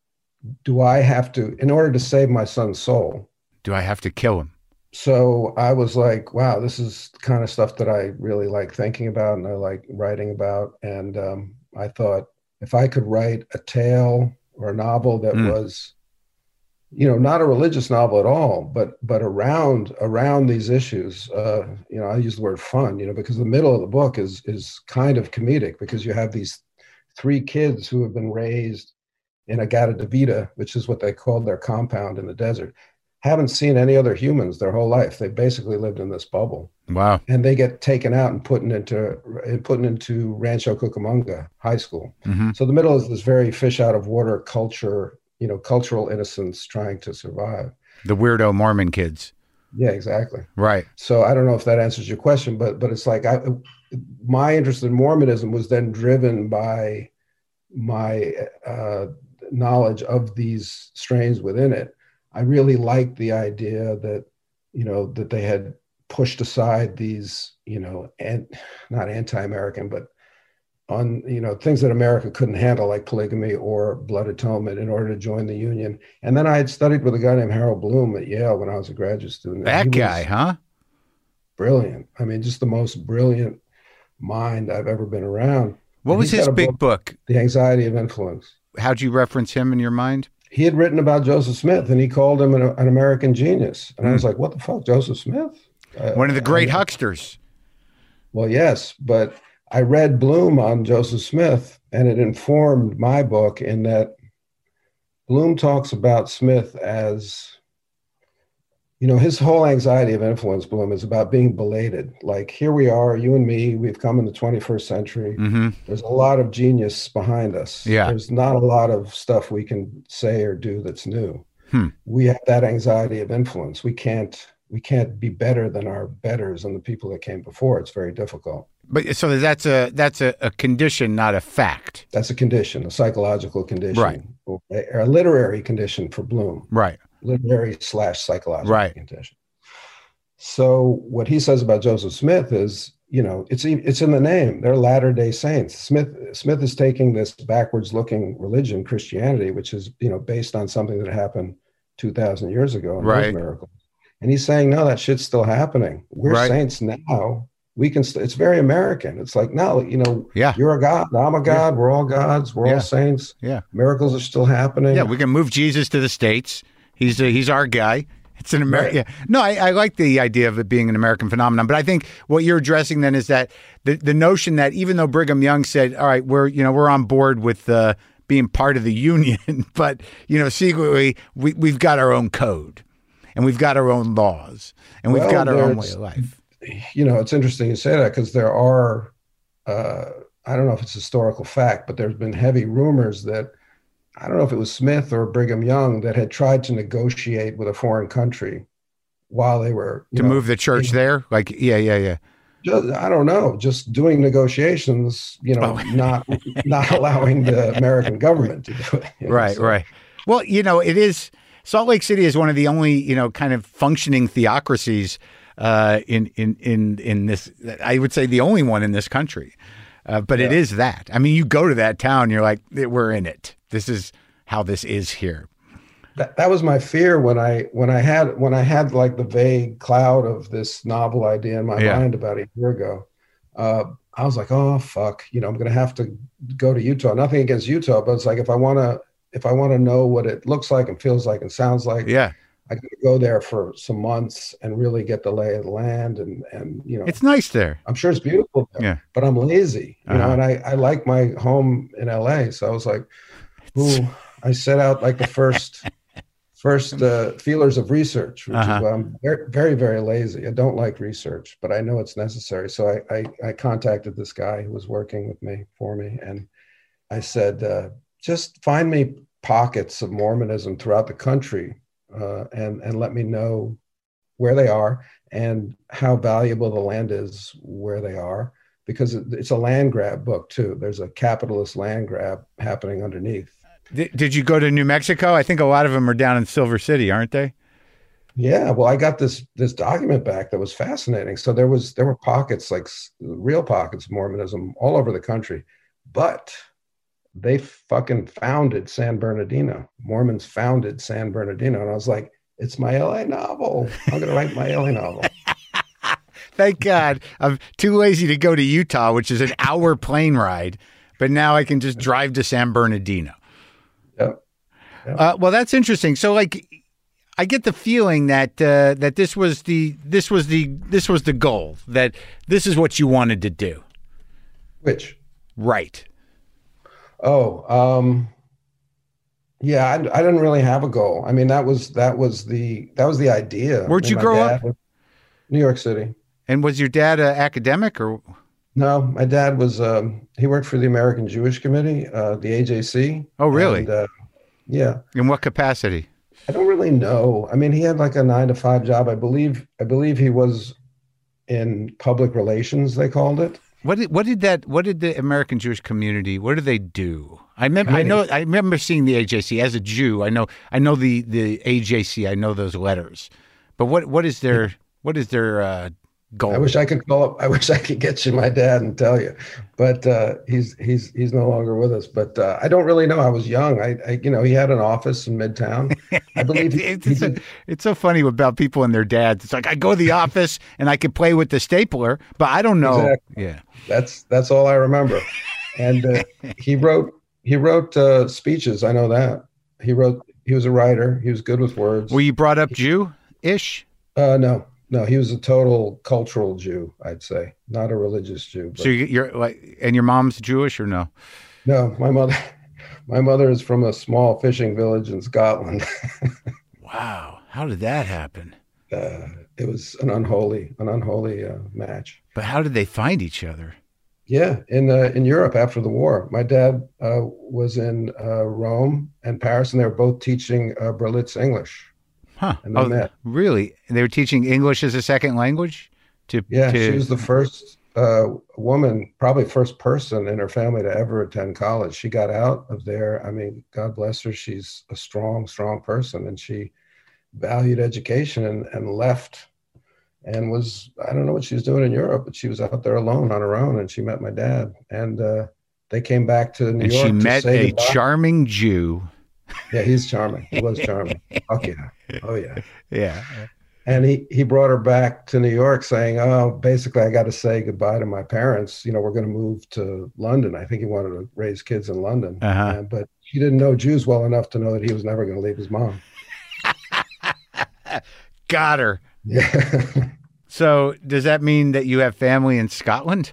Speaker 2: do I have to, in order to save my son's soul?
Speaker 1: Do I have to kill him?
Speaker 2: So I was like, wow, this is the kind of stuff that I really like thinking about and I like writing about. And um, I thought, if I could write a tale or a novel that
Speaker 1: Mm.
Speaker 2: was, you know, not a religious novel at all, but but around around these issues, uh, you know, I use the word fun, you know, because the middle of the book is is kind of comedic, because you have these three kids who have been raised in Agata de Vida, which is what they called their compound in the desert, haven't seen any other humans their whole life. They basically lived in this bubble,
Speaker 1: Wow.
Speaker 2: and they get taken out and put into and put into Rancho Cucamonga High School.
Speaker 1: hmm
Speaker 2: So the middle is this very fish out of water culture, you know, cultural innocence trying to survive.
Speaker 1: The weirdo Mormon kids.
Speaker 2: Yeah, exactly.
Speaker 1: Right.
Speaker 2: So I don't know if that answers your question, but but it's like I, my interest in Mormonism was then driven by my uh, knowledge of these strains within it. I really liked the idea that, you know, that they had pushed aside these, you know, and not anti-American, but on, you know, things that America couldn't handle, like polygamy or blood atonement, in order to join the Union. And then I had studied with a guy named Harold Bloom at Yale when I was a graduate student.
Speaker 1: That
Speaker 2: He was
Speaker 1: guy, huh?
Speaker 2: brilliant. I mean, just the most brilliant mind I've ever been around.
Speaker 1: What
Speaker 2: And
Speaker 1: was
Speaker 2: he's
Speaker 1: his
Speaker 2: got a
Speaker 1: big
Speaker 2: book,
Speaker 1: book?
Speaker 2: The Anxiety of Influence.
Speaker 1: How'd you reference him in your mind?
Speaker 2: He had written about Joseph Smith, and he called him an, an American genius. And I was
Speaker 1: Hmm.
Speaker 2: like, what the fuck, Joseph Smith? Uh,
Speaker 1: One of the great
Speaker 2: I-
Speaker 1: hucksters.
Speaker 2: Well, yes, but I read Bloom on Joseph Smith, and it informed my book in that Bloom talks about Smith as, you know, his whole anxiety of influence, Bloom, is about being belated. Like, here we are, you and me, we've come in the twenty-first century.
Speaker 1: hmm
Speaker 2: There's a lot of genius behind us.
Speaker 1: Yeah.
Speaker 2: There's not a lot of stuff we can say or do that's new.
Speaker 1: Hmm.
Speaker 2: We have that anxiety of influence. We can't we can't be better than our betters and the people that came before. It's very difficult.
Speaker 1: But so that's a that's a, a condition, not a fact.
Speaker 2: That's a condition, a psychological condition,
Speaker 1: Right.
Speaker 2: or a, or a literary condition for Bloom,
Speaker 1: Right.
Speaker 2: literary slash psychological
Speaker 1: Right.
Speaker 2: condition. So what he says about Joseph Smith is, you know, it's it's in the name. They're Latter-day Saints. Smith Smith is taking this backwards-looking religion, Christianity, which is, you know, based on something that happened two thousand years ago and those
Speaker 1: Right.
Speaker 2: miracles. And he's saying, no, that shit's still happening. We're
Speaker 1: Right.
Speaker 2: saints now. We can. St- it's very American. It's like, no, you know,
Speaker 1: Yeah.
Speaker 2: you're a god. I'm a god.
Speaker 1: Yeah.
Speaker 2: We're all gods. We're
Speaker 1: Yeah.
Speaker 2: all saints.
Speaker 1: Yeah.
Speaker 2: Miracles are still happening.
Speaker 1: Yeah, we can move Jesus to the States. He's uh, he's our guy. It's an American.
Speaker 2: Right.
Speaker 1: Yeah. No, I, I like the idea of it being an American phenomenon, but I think what you're addressing then is that the the notion that even though Brigham Young said, "All right, we're you know we're on board with uh, being part of the union," but you know secretly we we've got our own code, and we've got our own laws, and we've
Speaker 2: Well,
Speaker 1: got our own way
Speaker 2: there's-
Speaker 1: of life.
Speaker 2: You know, it's interesting you say that because there are, uh, I don't know if it's historical fact, but there's been heavy rumors that, I don't know if it was Smith or Brigham Young that had tried to negotiate with a foreign country while they were you
Speaker 1: To
Speaker 2: know,
Speaker 1: move the church
Speaker 2: in-
Speaker 1: there, like yeah, yeah, yeah.
Speaker 2: just, I don't know, just doing negotiations, you know,
Speaker 1: Oh.
Speaker 2: not not allowing the American government to do it. you know,
Speaker 1: Right,
Speaker 2: so-
Speaker 1: right. Well, you know, it is Salt Lake City is one of the only, you know, kind of functioning theocracies uh, in in in in this. I would say the only one in this country. Uh, but it
Speaker 2: Yeah.
Speaker 1: is that. I mean, you go to that town, you're like, we're in it. This is how this is here.
Speaker 2: That, that was my fear when I when I had when I had like the vague cloud of this novel idea in my
Speaker 1: Yeah.
Speaker 2: mind about a year ago. Uh, I was like, oh fuck, you know, I'm gonna have to go to Utah. Nothing against Utah, but it's like if I wanna if I want to know what it looks like and feels like and sounds like,
Speaker 1: Yeah,
Speaker 2: I could go there for some months and really get the lay of the land and and you know
Speaker 1: it's nice there.
Speaker 2: I'm sure it's beautiful there,
Speaker 1: Yeah.
Speaker 2: but I'm lazy, you
Speaker 1: Uh-huh.
Speaker 2: know, and I, I like my home in L A. So I was like, ooh, I set out like the first first uh, feelers of research, which
Speaker 1: Uh-huh.
Speaker 2: is why I'm very, very, very lazy. I don't like research, but I know it's necessary. So I, I, I contacted this guy who was working with me for me. And I said, uh, just find me pockets of Mormonism throughout the country uh, and, and let me know where they are and how valuable the land is where they are, because it, it's a land grab book too. There's a capitalist land grab happening underneath.
Speaker 1: Did, did you go to New Mexico? I think a lot of them are down in Silver City, aren't they?
Speaker 2: Yeah, well, I got this this document back that was fascinating. So there was there were pockets, like s- real pockets of Mormonism all over the country, but they fucking founded San Bernardino. Mormons founded San Bernardino, and I was like, it's my L A novel. I'm gonna write my L A novel.
Speaker 1: Thank God. I'm too lazy to go to Utah, which is an hour plane ride, but now I can just drive to San Bernardino.
Speaker 2: Yep.
Speaker 1: Uh, well, that's interesting. So, like, I get the feeling that uh, that this was the this was the this was the goal. That this is what you wanted to do,
Speaker 2: Which?
Speaker 1: right?
Speaker 2: Oh, um, yeah. I, I didn't really have a goal. I mean, that was that was the that was the idea.
Speaker 1: Where'd
Speaker 2: I mean,
Speaker 1: you
Speaker 2: my
Speaker 1: grow
Speaker 2: dad
Speaker 1: up?
Speaker 2: was- New York City.
Speaker 1: And was your dad an academic or?
Speaker 2: No, my dad was, um, he worked for the American Jewish Committee, uh, the A J C.
Speaker 1: Oh, really?
Speaker 2: And, uh, yeah.
Speaker 1: In what capacity?
Speaker 2: I don't really know. I mean, he had like a nine to five job. I believe, I believe he was in public relations, they called it.
Speaker 1: What did what did that what did the American Jewish community what do they do? I remember I know I remember seeing the A J C as a Jew. I know I know the the A J C. I know those letters. But what what is their what is their uh, goal?
Speaker 2: I wish I could call up. I wish I could get you my dad and tell you, but uh, he's he's he's no longer with us. But uh, I don't really know. I was young. I, I you know he had an office in Midtown. I believe he,
Speaker 1: it's,
Speaker 2: he
Speaker 1: it's, so-
Speaker 2: did-
Speaker 1: it's so funny about people and their dads. It's like I go to the office and I can play with the stapler, but I don't know.
Speaker 2: Exactly.
Speaker 1: Yeah.
Speaker 2: that's that's all I remember. And uh, he wrote he wrote uh, speeches. I know that he wrote. He was a writer. He was good with words.
Speaker 1: Were you brought up Jew-ish?
Speaker 2: Uh, no, no, he was a total cultural Jew, I'd say, not a religious Jew. But
Speaker 1: So you, you're like, and your mom's Jewish or no?
Speaker 2: no, my mother, my mother is from a small fishing village in Scotland.
Speaker 1: Wow. How did that happen?
Speaker 2: uh, it was an unholy, an unholy uh, match.
Speaker 1: But how did they find each other?
Speaker 2: Yeah, in uh, in Europe after the war, my dad uh, was in uh, Rome and Paris, and they were both teaching uh, Berlitz English.
Speaker 1: Huh.
Speaker 2: And they
Speaker 1: Oh,
Speaker 2: met.
Speaker 1: really? And they were teaching English as a second language? To,
Speaker 2: Yeah,
Speaker 1: to,
Speaker 2: she was the first uh, woman, probably first person in her family to ever attend college. She got out of there. I mean, God bless her. She's a strong, strong person, and she valued education and, and left and was, I don't know what she was doing in Europe, but she was out there alone on her own, and she met my dad, and uh, they came back to New
Speaker 1: And
Speaker 2: York
Speaker 1: she
Speaker 2: to
Speaker 1: met
Speaker 2: say
Speaker 1: a
Speaker 2: goodbye.
Speaker 1: charming Jew.
Speaker 2: Yeah, he's charming. He was charming. Fuck yeah. Oh yeah.
Speaker 1: Yeah.
Speaker 2: And he, he brought her back to New York saying, oh, basically, I got to say goodbye to my parents. You know, we're going to move to London. I think he wanted to raise kids in London.
Speaker 1: Uh-huh.
Speaker 2: And, but he didn't know Jews well enough to know that he was never going to leave his mom.
Speaker 1: Got her.
Speaker 2: Yeah.
Speaker 1: So does that mean that you have family in Scotland?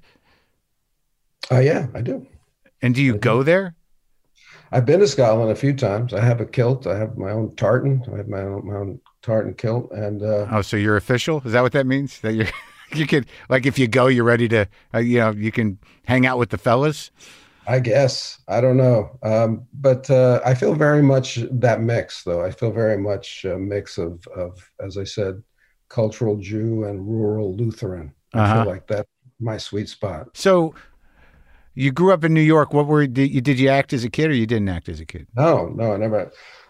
Speaker 2: Oh, uh, yeah, I do.
Speaker 1: And do you
Speaker 2: I
Speaker 1: go
Speaker 2: do.
Speaker 1: there?
Speaker 2: I've been to Scotland a few times. I have a kilt. I have my own tartan. I have my own, my own tartan kilt. And uh,
Speaker 1: oh, so you're official? Is that what that means? That you're you could, like, if you go, you're ready to, uh, you know, you can hang out with the fellas?
Speaker 2: I guess. I don't know. Um, but uh, I feel very much that mix, though. I feel very much a mix of, of as I said, cultural Jew and rural Lutheran. I
Speaker 1: Uh-huh.
Speaker 2: feel like that's my sweet spot.
Speaker 1: So you grew up in New York. What were did you, did you act as a kid, or you didn't act as a kid?
Speaker 2: No, no, I never.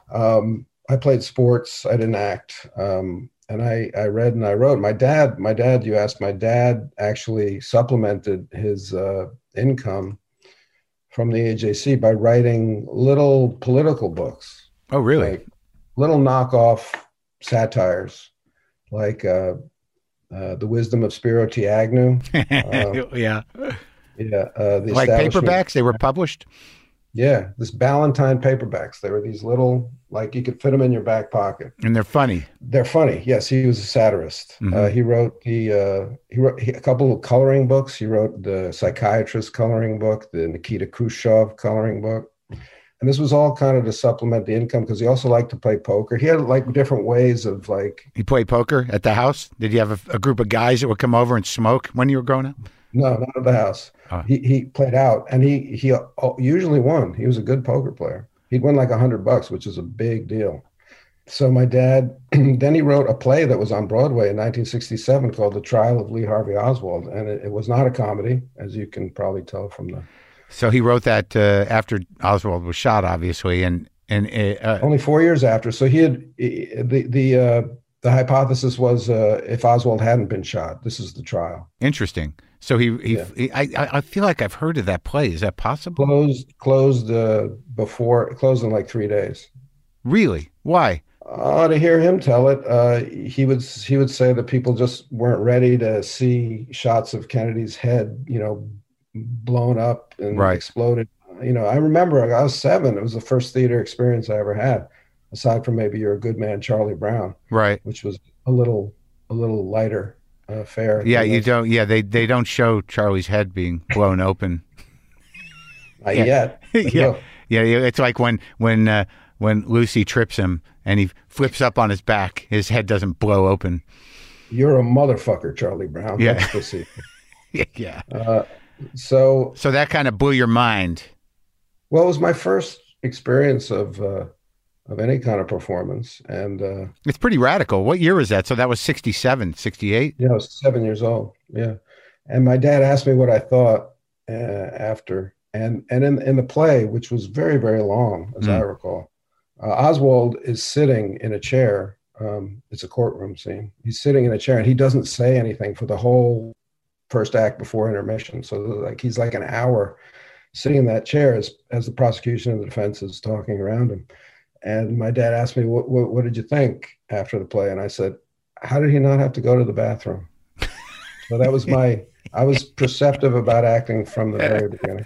Speaker 2: Um, I played sports. I didn't act. Um, and I, I read and I wrote. My dad, my dad, you asked, my dad actually supplemented his uh, income from the A J C by writing little political books.
Speaker 1: Oh, really?
Speaker 2: Like little knockoff satires, like uh, uh, The Wisdom of Spiro T. Agnew. Uh,
Speaker 1: yeah.
Speaker 2: Yeah. Uh, the
Speaker 1: Like
Speaker 2: establishment-
Speaker 1: paperbacks? They were published?
Speaker 2: Yeah. This Ballantine paperbacks. They were these little, like you could fit them in your back pocket.
Speaker 1: And they're funny.
Speaker 2: They're funny. Yes, he was a satirist.
Speaker 1: Mhm.
Speaker 2: Uh, he wrote the uh, he wrote he, a couple of coloring books. He wrote the psychiatrist coloring book, the Nikita Khrushchev coloring book, and this was all kind of to supplement the income because he also liked to play poker. He had like different ways of like.
Speaker 1: You play poker at the house? Did you have a, a group of guys that would come over and smoke when you were growing up?
Speaker 2: No, not at the house.
Speaker 1: Oh.
Speaker 2: He he played out, and he he usually won. He was a good poker player. He'd win like a hundred bucks, which is a big deal. So my dad, then he wrote a play that was on Broadway in nineteen sixty-seven called The Trial of Lee Harvey Oswald, and it, it was not a comedy, as you can probably tell from the.
Speaker 1: So he wrote that uh, after Oswald was shot, obviously, and and uh,
Speaker 2: Only four years after. So he had the the uh, the hypothesis was uh, if Oswald hadn't been shot, this is the trial.
Speaker 1: Interesting. So he, he,
Speaker 2: Yeah.
Speaker 1: he I, I feel like I've heard of that play. Is that possible?
Speaker 2: Closed closed uh, before it closed in like three days.
Speaker 1: Really? Why?
Speaker 2: Uh, to hear him tell it, uh, he would he would say that people just weren't ready to see shots of Kennedy's head, you know, blown up and
Speaker 1: Right.
Speaker 2: exploded. You know, I remember I was seven. It was the first theater experience I ever had, aside from maybe You're a Good Man, Charlie Brown,
Speaker 1: Right.
Speaker 2: which was a little a little lighter uh, fare.
Speaker 1: Yeah,
Speaker 2: than
Speaker 1: you
Speaker 2: those.
Speaker 1: don't. Yeah, they they don't show Charlie's head being blown open.
Speaker 2: Not
Speaker 1: yeah.
Speaker 2: yet. but
Speaker 1: yeah,
Speaker 2: look,
Speaker 1: yeah, yeah. It's like when when uh, when Lucy trips him and he flips up on his back, his head doesn't blow open.
Speaker 2: you're a motherfucker, Charlie Brown.
Speaker 1: Yeah.
Speaker 2: Let's proceed.
Speaker 1: Yeah.
Speaker 2: Uh, so
Speaker 1: So that kind of blew your mind.
Speaker 2: Well, it was my first experience of uh, of any kind of performance, and uh,
Speaker 1: It's pretty radical. What year was that? So that was sixty-seven, sixty-eight?
Speaker 2: you know, I was seven years old. Yeah, and my dad asked me what I thought uh, after, and and in in the play, which was very very long, as
Speaker 1: Mm.
Speaker 2: I recall, uh, Oswald is sitting in a chair. Um, it's a courtroom scene. He's sitting in a chair, and he doesn't say anything for the whole first act before intermission. So like he's like an hour sitting in that chair as, as the prosecution and the defense is talking around him. And my dad asked me, what, what, what did you think after the play? And I said, how did he not have to go to the bathroom? So that was my, I was perceptive about acting from the very beginning.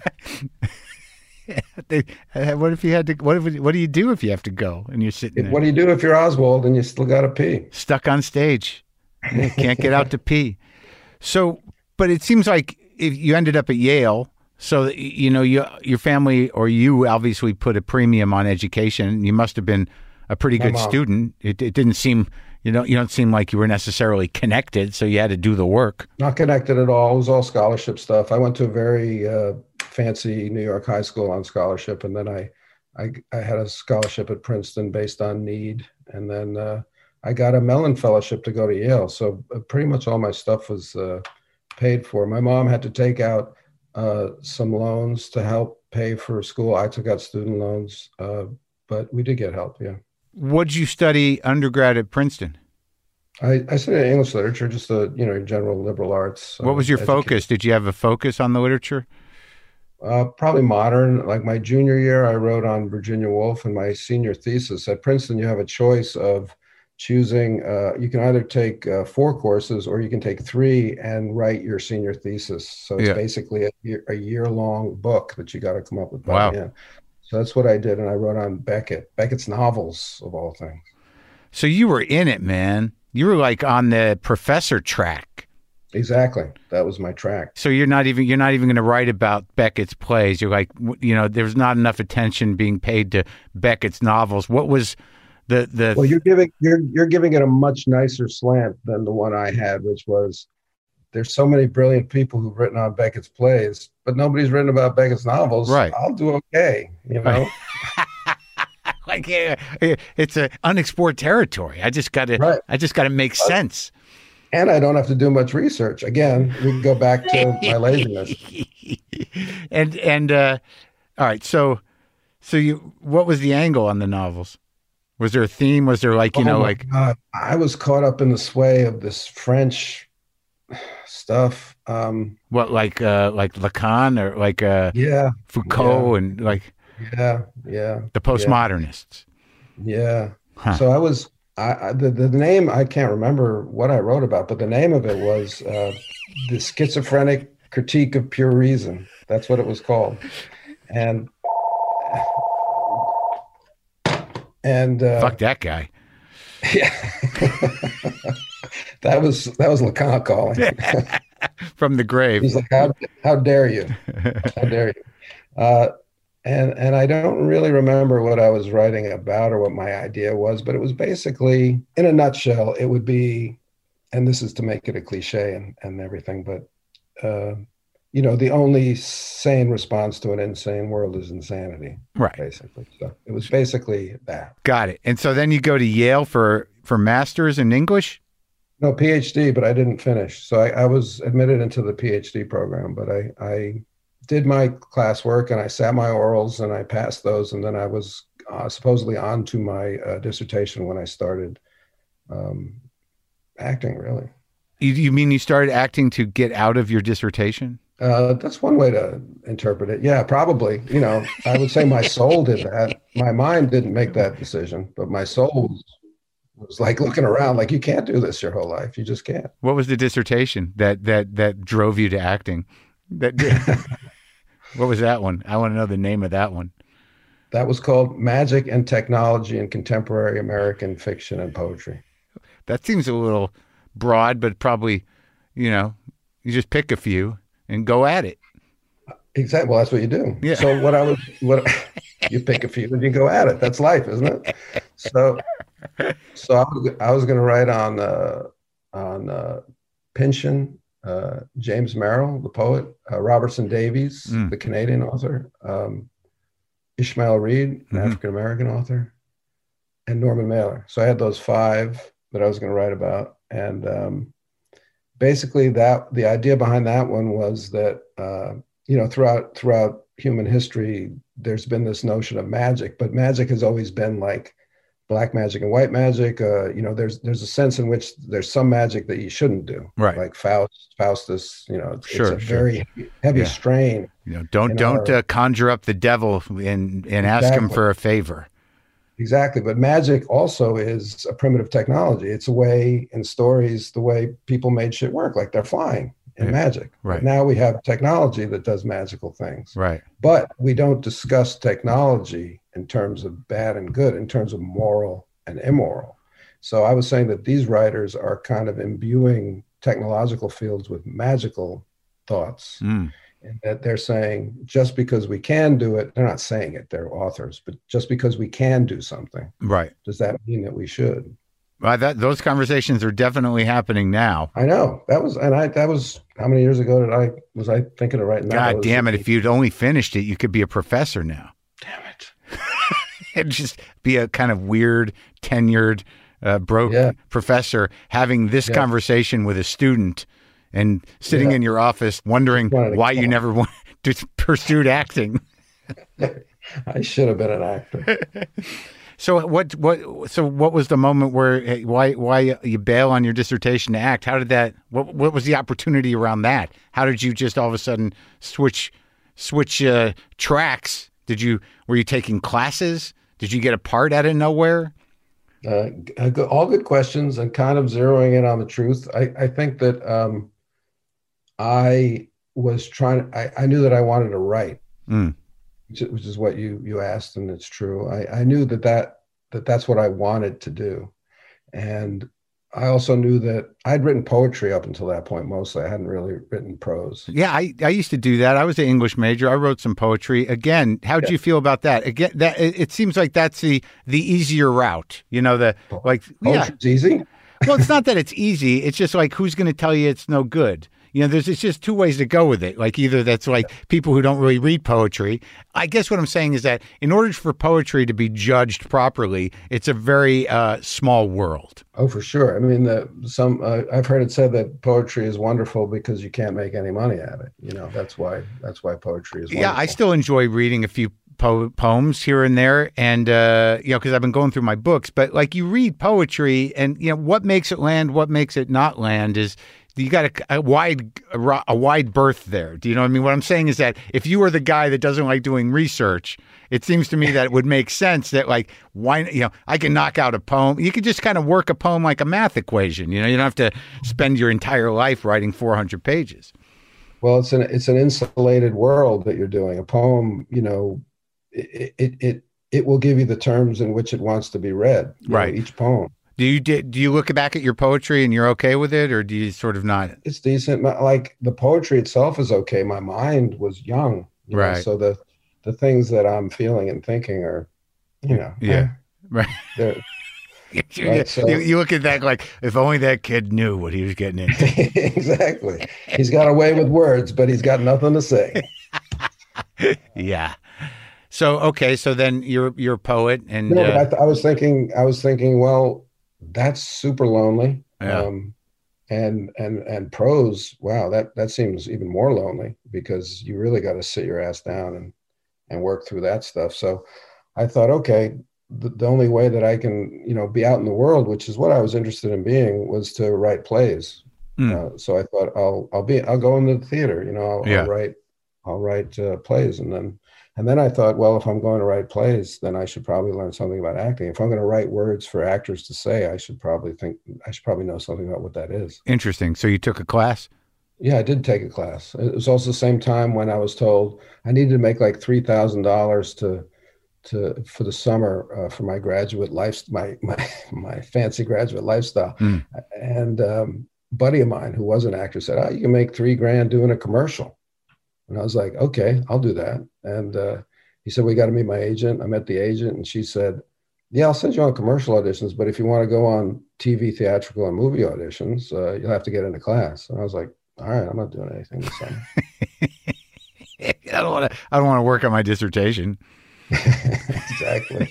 Speaker 1: They- uh, what if you had to? What if? What do you do if you have to go and you're sitting
Speaker 2: If-
Speaker 1: there
Speaker 2: what do you do if you're Oswald and you still got to pee?
Speaker 1: stuck on stage? You can't get out to pee. So, but it seems like if you ended up at Yale, so you know you your family or you obviously put a premium on education. You must have been a pretty
Speaker 2: My
Speaker 1: good
Speaker 2: mom.
Speaker 1: student. It, it didn't seem you know you don't seem like you were necessarily connected, so you had to do the work.
Speaker 2: Not connected at all. It was all scholarship stuff. I went to a very uh, fancy New York high school on scholarship, and then I, I, I had a scholarship at Princeton based on need, and then uh, I got a Mellon Fellowship to go to Yale. So uh, pretty much all my stuff was uh, paid for. My mom had to take out uh, some loans to help pay for school. I took out student loans, uh, but we did get help. Yeah,
Speaker 1: What'd you study undergrad at Princeton?
Speaker 2: I, I studied English literature, just a you know general liberal arts.
Speaker 1: What
Speaker 2: Uh,
Speaker 1: was your
Speaker 2: education.
Speaker 1: focus? Did you have a focus on the literature?
Speaker 2: Uh, probably modern. Like my junior year, I wrote on Virginia Woolf, and my senior thesis at Princeton, you have a choice of choosing. Uh, you can either take uh, four courses or you can take three and write your senior thesis. So it's
Speaker 1: Yeah.
Speaker 2: basically a year, a year-long book that you got to come up with by
Speaker 1: Wow.
Speaker 2: the end. So that's what I did, and I wrote on Beckett, Beckett's novels of all things.
Speaker 1: So you were in it, man. You were like on the professor track.
Speaker 2: Exactly, that was my track.
Speaker 1: So you're not even you're not even going to write about Beckett's plays. You're like, you know, there's not enough attention being paid to Beckett's novels. What was the the?
Speaker 2: Well, you're giving you're you're giving it a much nicer slant than the one I had, which was there's so many brilliant people who've written on Beckett's plays, but nobody's written about Beckett's novels.
Speaker 1: Right.
Speaker 2: I'll do okay, you know.
Speaker 1: Like yeah, it's a unexplored territory. I just got to
Speaker 2: Right.
Speaker 1: I just got to make sense.
Speaker 2: And I don't have to do much research. Again, we can go back to my laziness.
Speaker 1: and and uh, all right, so so you what was the angle on the novels? Was there a theme? Was there like you
Speaker 2: Oh
Speaker 1: know
Speaker 2: my
Speaker 1: like
Speaker 2: God. I was caught up in the sway of this French stuff. Um,
Speaker 1: what like uh, like Lacan or like uh,
Speaker 2: yeah,
Speaker 1: Foucault
Speaker 2: yeah.
Speaker 1: and like
Speaker 2: yeah, yeah,
Speaker 1: the postmodernists?
Speaker 2: yeah.
Speaker 1: Huh.
Speaker 2: So I was. I, I, the, the name, I can't remember what I wrote about, but the name of it was uh, The Schizophrenic Critique of Pure Reason. That's what it was called. And, and, uh,
Speaker 1: Fuck that guy.
Speaker 2: yeah, that was, that was Lacan calling.
Speaker 1: From the grave.
Speaker 2: He's like, how, how dare you? How dare you? Uh, And and I don't really remember what I was writing about or what my idea was, but it was basically, in a nutshell, it would be, and this is to make it a cliche and, and everything, but, uh, you know, the only sane response to an insane world is insanity,
Speaker 1: Right.
Speaker 2: basically. So it was basically that.
Speaker 1: Got it. And so then you go to Yale for, for masters in English?
Speaker 2: No, PhD, but I didn't finish. So I, I was admitted into the PhD program, but I, I did my classwork and I sat my orals and I passed those. And then I was uh, supposedly on to my uh, dissertation when I started um, acting, really.
Speaker 1: You, you mean you started acting to get out of your dissertation?
Speaker 2: Uh, that's one way to interpret it. Yeah, probably. You know, I would say my soul did that. My mind didn't make that decision, but my soul was, was like looking around like, you can't do this your whole life. You just can't.
Speaker 1: What was the dissertation that, that, that drove you to acting? That What was that one? I want to know the name of that one.
Speaker 2: That was called Magic and Technology in Contemporary American Fiction and Poetry.
Speaker 1: That seems a little broad, but probably, you know, you just pick a few and go at it.
Speaker 2: Exactly. Well, that's what you do.
Speaker 1: Yeah.
Speaker 2: So what I was, what you pick a few and you go at it. That's life, isn't it? So, so I was, I was going to write on uh, on uh, Pynchon. Uh, James Merrill, the poet, uh, Robertson Davies,
Speaker 1: Mm.
Speaker 2: the Canadian author, um, Ishmael Reed, an
Speaker 1: Mhm.
Speaker 2: African-American author, and Norman Mailer. So I had those five that I was going to write about. And um, basically that the idea behind that one was that, uh, you know, throughout throughout human history, there's been this notion of magic, but magic has always been like black magic and white magic. Uh, you know, there's there's a sense in which there's some magic that you shouldn't do,
Speaker 1: Right.
Speaker 2: Like Faust, Faustus. You know, it's,
Speaker 1: Sure,
Speaker 2: it's a
Speaker 1: sure.
Speaker 2: very heavy
Speaker 1: Yeah.
Speaker 2: strain.
Speaker 1: You know, don't
Speaker 2: In
Speaker 1: don't
Speaker 2: our-
Speaker 1: uh, conjure up the devil and and ask him
Speaker 2: Exactly.
Speaker 1: for a favor.
Speaker 2: Exactly, but magic also is a primitive technology. It's a way in stories, the way people made shit work, like they're flying in
Speaker 1: Yeah.
Speaker 2: magic.
Speaker 1: Right.
Speaker 2: But now we have technology that does magical things.
Speaker 1: Right.
Speaker 2: But we don't discuss technology in terms of bad and good, in terms of moral and immoral. So I was saying that these writers are kind of imbuing technological fields with magical thoughts.
Speaker 1: Mm.
Speaker 2: And that they're saying just because we can do it, they're not saying it, they're authors, but just because we can do something,
Speaker 1: Right.
Speaker 2: does that mean that we should?
Speaker 1: Well, that those conversations are definitely happening now.
Speaker 2: I know that was, and I, that was, how many years ago did I, was I thinking of writing that? That
Speaker 1: God
Speaker 2: was-
Speaker 1: damn it! If you'd only finished it, you could be a professor now.
Speaker 2: Damn it.
Speaker 1: It'd just be a kind of weird, tenured, uh, broke
Speaker 2: Yeah.
Speaker 1: professor having this
Speaker 2: Yeah.
Speaker 1: conversation with a student and sitting
Speaker 2: Yeah.
Speaker 1: in your office wondering
Speaker 2: Wanted to
Speaker 1: why you
Speaker 2: kill him.
Speaker 1: never want to pursued acting.
Speaker 2: I should have been an actor.
Speaker 1: So what what so what was the moment where eh, why why you bail on your dissertation to act? How did that what what was the opportunity around that? How did you just all of a sudden switch switch uh, tracks? Did you were you taking classes? Did you get a part out of nowhere?
Speaker 2: Uh, all good questions, and kind of zeroing in on the truth. I, I think that um, I was trying. I, I knew that I wanted to write,
Speaker 1: Mm.
Speaker 2: which, which is what you you asked, and it's true. I, I knew that that that that's what I wanted to do, and I also knew that I'd written poetry up until that point. Mostly, I hadn't really written prose.
Speaker 1: Yeah, I, I used to do that. I was an English major. I wrote some poetry. Again, how did
Speaker 2: Yeah.
Speaker 1: you feel about that? Again, that it, it seems like that's the the easier route. You know, the like yeah.
Speaker 2: Poetry's easy.
Speaker 1: Well, it's not that it's easy. It's just like who's going to tell you it's no good? You know, there's it's just two ways to go with it. Like either that's like people who don't really read poetry. I guess what I'm saying is that in order for poetry to be judged properly, it's a very uh, small world.
Speaker 2: Oh, for sure. I mean, the, some uh, I've heard it said that poetry is wonderful because you can't make any money at it. You know, that's why that's why poetry is wonderful.
Speaker 1: Yeah, I still enjoy reading a few po- poems here and there, and uh, you know, because I've been going through my books. But like you read poetry, and you know what makes it land, what makes it not land is. You got a, a wide a, a wide berth there. Do you know what I mean? What I'm saying is that if you were the guy that doesn't like doing research, it seems to me that it would make sense that like why you know I can knock out a poem. You could just kind of work a poem like a math equation. You know, you don't have to spend your entire life writing four hundred pages.
Speaker 2: Well, it's an it's an insulated world that you're doing. A poem, you know, it it it, it will give you the terms in which it wants to be read. You
Speaker 1: Right.
Speaker 2: know, each poem.
Speaker 1: Do you do you look back at your poetry and you're okay with it, or do you sort of not?
Speaker 2: It's decent. My- Like the poetry itself is okay. My mind was young, you know,
Speaker 1: Right.
Speaker 2: so the the things that I'm feeling and thinking are, you know,
Speaker 1: Yeah.
Speaker 2: eh,
Speaker 1: Right.
Speaker 2: they're-
Speaker 1: you,
Speaker 2: Right, so-
Speaker 1: you, you look at that like if only that kid knew what he was getting into.
Speaker 2: exactly. He's got away with words, but he's got nothing to say.
Speaker 1: Yeah. So okay, so then you're you're a poet, and
Speaker 2: No,
Speaker 1: uh,
Speaker 2: but I, th- I was thinking, I was thinking, well, that's super lonely.
Speaker 1: Yeah.
Speaker 2: Um, and and and prose, wow, that that seems even more lonely because you really got to sit your ass down and and work through that stuff. So I thought, okay, the, the only way that I can, you know, be out in the world, which is what I was interested in being, was to write plays.
Speaker 1: Mm.
Speaker 2: Uh, so I thought, I'll I'll be I'll go into the theater, you know, I'll,
Speaker 1: Yeah.
Speaker 2: I'll write I'll write uh, plays, and then. And then I thought, well, if I'm going to write plays, then I should probably learn something about acting. If I'm going to write words for actors to say, I should probably think I should probably know something about what that is.
Speaker 1: interesting. So you took a class.
Speaker 2: Yeah, I did take a class. It was also the same time when I was told I needed to make like three thousand dollars to to for the summer uh, for my graduate life, my my my fancy graduate lifestyle.
Speaker 1: Mm.
Speaker 2: And um, a buddy of mine who was an actor said, "Oh, you can make three grand doing a commercial." And I was like, okay, I'll do that. And uh, he said, we got to meet my agent. I met the agent, and she said, yeah, I'll send you on commercial auditions, but if you want to go on T V, theatrical, and movie auditions, uh, you'll have to get into class. And I was like, all right, I'm not doing anything this summer.
Speaker 1: I don't want to. I don't want to work on my dissertation.
Speaker 2: Exactly.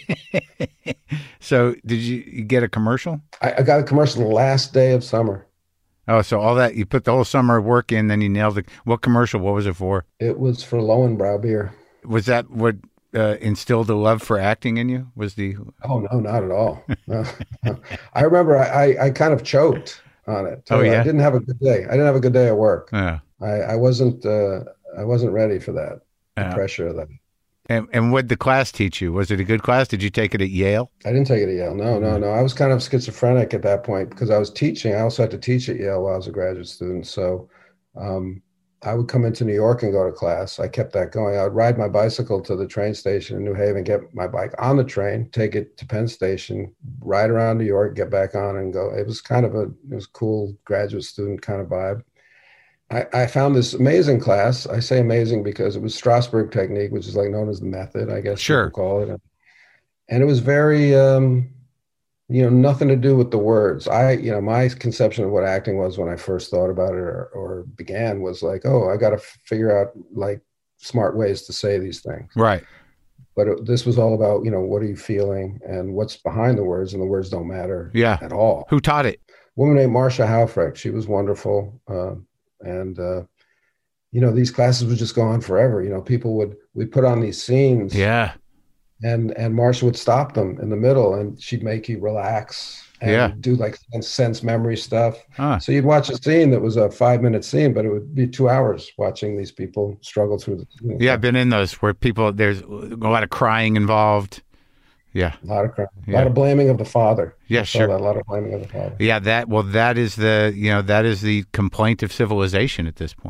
Speaker 1: So did you, you get a commercial?
Speaker 2: I, I got a commercial the last day of summer.
Speaker 1: Oh, so all that you put the whole summer of work in, then you nailed it. What commercial? What was it for?
Speaker 2: It was for Lowenbrow beer.
Speaker 1: Was that what uh, instilled a love for acting in you? Was the
Speaker 2: Oh, no, not at all. No, no. I remember I, I, I kind of choked on it.
Speaker 1: Oh, yeah?
Speaker 2: I didn't have a good day. I didn't have a good day at work.
Speaker 1: yeah.
Speaker 2: I, I wasn't uh, I wasn't ready for that, the
Speaker 1: Yeah.
Speaker 2: pressure of that.
Speaker 1: And and what did the class teach you? Was it a good class? Did you take it at Yale?
Speaker 2: I didn't take it at Yale. No, no, no. I was kind of schizophrenic at that point because I was teaching. I also had to teach at Yale while I was a graduate student. So um, I would come into New York and go to class. I kept that going. I would ride my bicycle to the train station in New Haven, get my bike on the train, take it to Penn Station, ride around New York, get back on and go. It was kind of a, it was cool graduate student kind of vibe. I, I found this amazing class. I say amazing because it was Strasberg technique, which is like known as the method, I guess
Speaker 1: Sure.
Speaker 2: people call it. And it was very, um, you know, nothing to do with the words. I, you know, my conception of what acting was when I first thought about it or, or began was like, oh, I got to figure out like smart ways to say these things.
Speaker 1: Right.
Speaker 2: But it, this was all about, you know, what are you feeling and what's behind the words, and the words don't matter
Speaker 1: Yeah.
Speaker 2: at all.
Speaker 1: Who taught it?
Speaker 2: A woman named Marcia Haufrecht. She was wonderful. Uh, and, uh, you know, these classes would just go on forever. You know, people would, we put on these scenes.
Speaker 1: Yeah.
Speaker 2: and and Marsha would stop them in the middle, and she'd make you relax and
Speaker 1: Yeah.
Speaker 2: do like sense memory stuff.
Speaker 1: Huh.
Speaker 2: So you'd watch a scene that was a five minute scene, but it would be two hours watching these people struggle through the scene.
Speaker 1: Yeah, I've been in those where people, there's a lot of crying involved. Yeah.
Speaker 2: A lot of crying, a
Speaker 1: Yeah.
Speaker 2: lot of blaming of the father.
Speaker 1: Yeah,
Speaker 2: I saw
Speaker 1: sure.
Speaker 2: that, a lot of blaming of the father.
Speaker 1: Yeah, that, well, that is the, you know, that is the complaint of civilization at this point.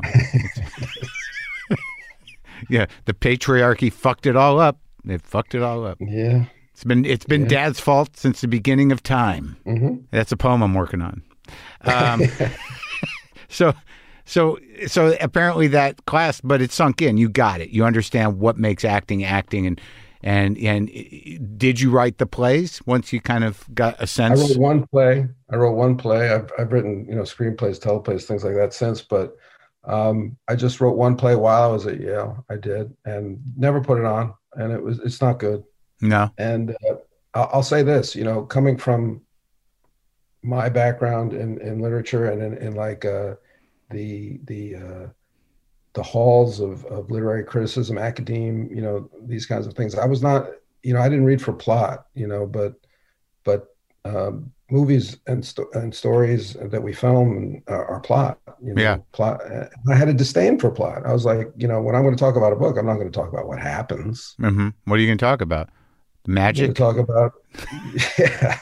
Speaker 1: Yeah, the patriarchy fucked it all up. They fucked it all up.
Speaker 2: Yeah.
Speaker 1: It's been it's been
Speaker 2: Yeah.
Speaker 1: Dad's fault since the beginning of time.
Speaker 2: hmm
Speaker 1: That's a poem I'm working on. Um, so, so, so apparently that class, but it sunk in. You got it. You understand what makes acting acting, and and and did you write the plays once you kind of got a
Speaker 2: I
Speaker 1: sense?
Speaker 2: wrote one play. I wrote one play. I've I've written, you know, screenplays, teleplays, things like that since, but um, I just wrote one play while I was at Yale. I did, and never put it on, and it was it's not good.
Speaker 1: No.
Speaker 2: And uh, I'll, I'll say this, you know, coming from my background in, in literature and in, in like uh, the the uh, the halls of, of literary criticism, academe, you know, these kinds of things. I was not, you know, I didn't read for plot, you know, but but um, movies and sto- and stories that we film are, are plot. You know,
Speaker 1: Yeah.
Speaker 2: plot. I had a disdain for plot. I was like, you know, when I'm going to talk about a book, I'm not going to talk about what happens.
Speaker 1: Mm-hmm. What are you going to talk about?
Speaker 2: I'm
Speaker 1: Magic?
Speaker 2: going to talk about, yeah.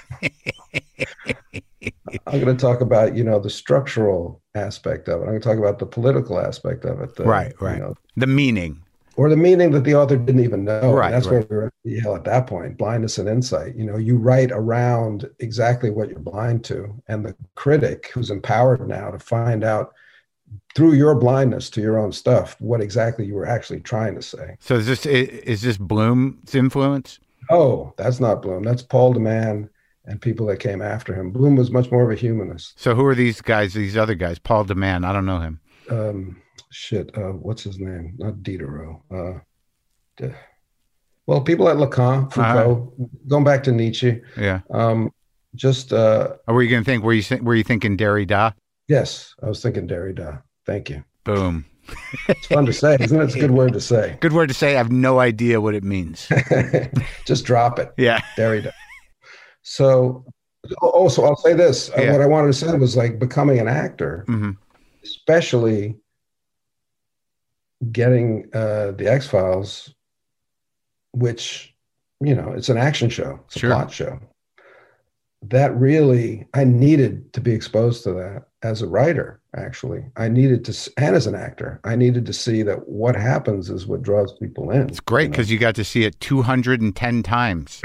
Speaker 2: I'm going to talk about, you know, the structural aspect of it. I'm going to talk about the political aspect of it. The,
Speaker 1: Right, right.
Speaker 2: You know,
Speaker 1: The meaning.
Speaker 2: or the meaning that the author didn't even know.
Speaker 1: Right,
Speaker 2: And that's
Speaker 1: right.
Speaker 2: where we were at Yale at that point, blindness and insight. You know, you write around exactly what you're blind to. And the critic who's empowered now to find out through your blindness to your own stuff, what exactly you were actually trying to say.
Speaker 1: So is this is this Bloom's influence?
Speaker 2: Oh, that's not Bloom. That's Paul DeMann and people that came after him. Bloom was much more of a humanist.
Speaker 1: So who are these guys? These other guys? Paul DeMann. I don't know him.
Speaker 2: Um, shit, uh, what's his name? Not Diderot. Uh, d- well, people at Lacan, Foucault, going back to Nietzsche.
Speaker 1: Yeah.
Speaker 2: Um, just uh,
Speaker 1: Or were you going to think? Were you thi- were you thinking Derrida?
Speaker 2: yes, I was thinking Derrida. Thank you.
Speaker 1: Boom.
Speaker 2: It's fun to say, isn't it? It's a good word to say.
Speaker 1: Good word to say. I have no idea what it means.
Speaker 2: Just drop it.
Speaker 1: Yeah.
Speaker 2: Derrida. So, oh, so I'll say this. Uh,
Speaker 1: Yeah.
Speaker 2: what I wanted to say was like becoming an actor,
Speaker 1: hmm
Speaker 2: especially getting uh, the X-Files, which, you know, it's an action show, it's
Speaker 1: Sure.
Speaker 2: a plot show. That really, I needed to be exposed to that as a writer, actually. I needed to, s- and as an actor, I needed to see that what happens is what draws people in.
Speaker 1: It's great because you got to see it two hundred ten times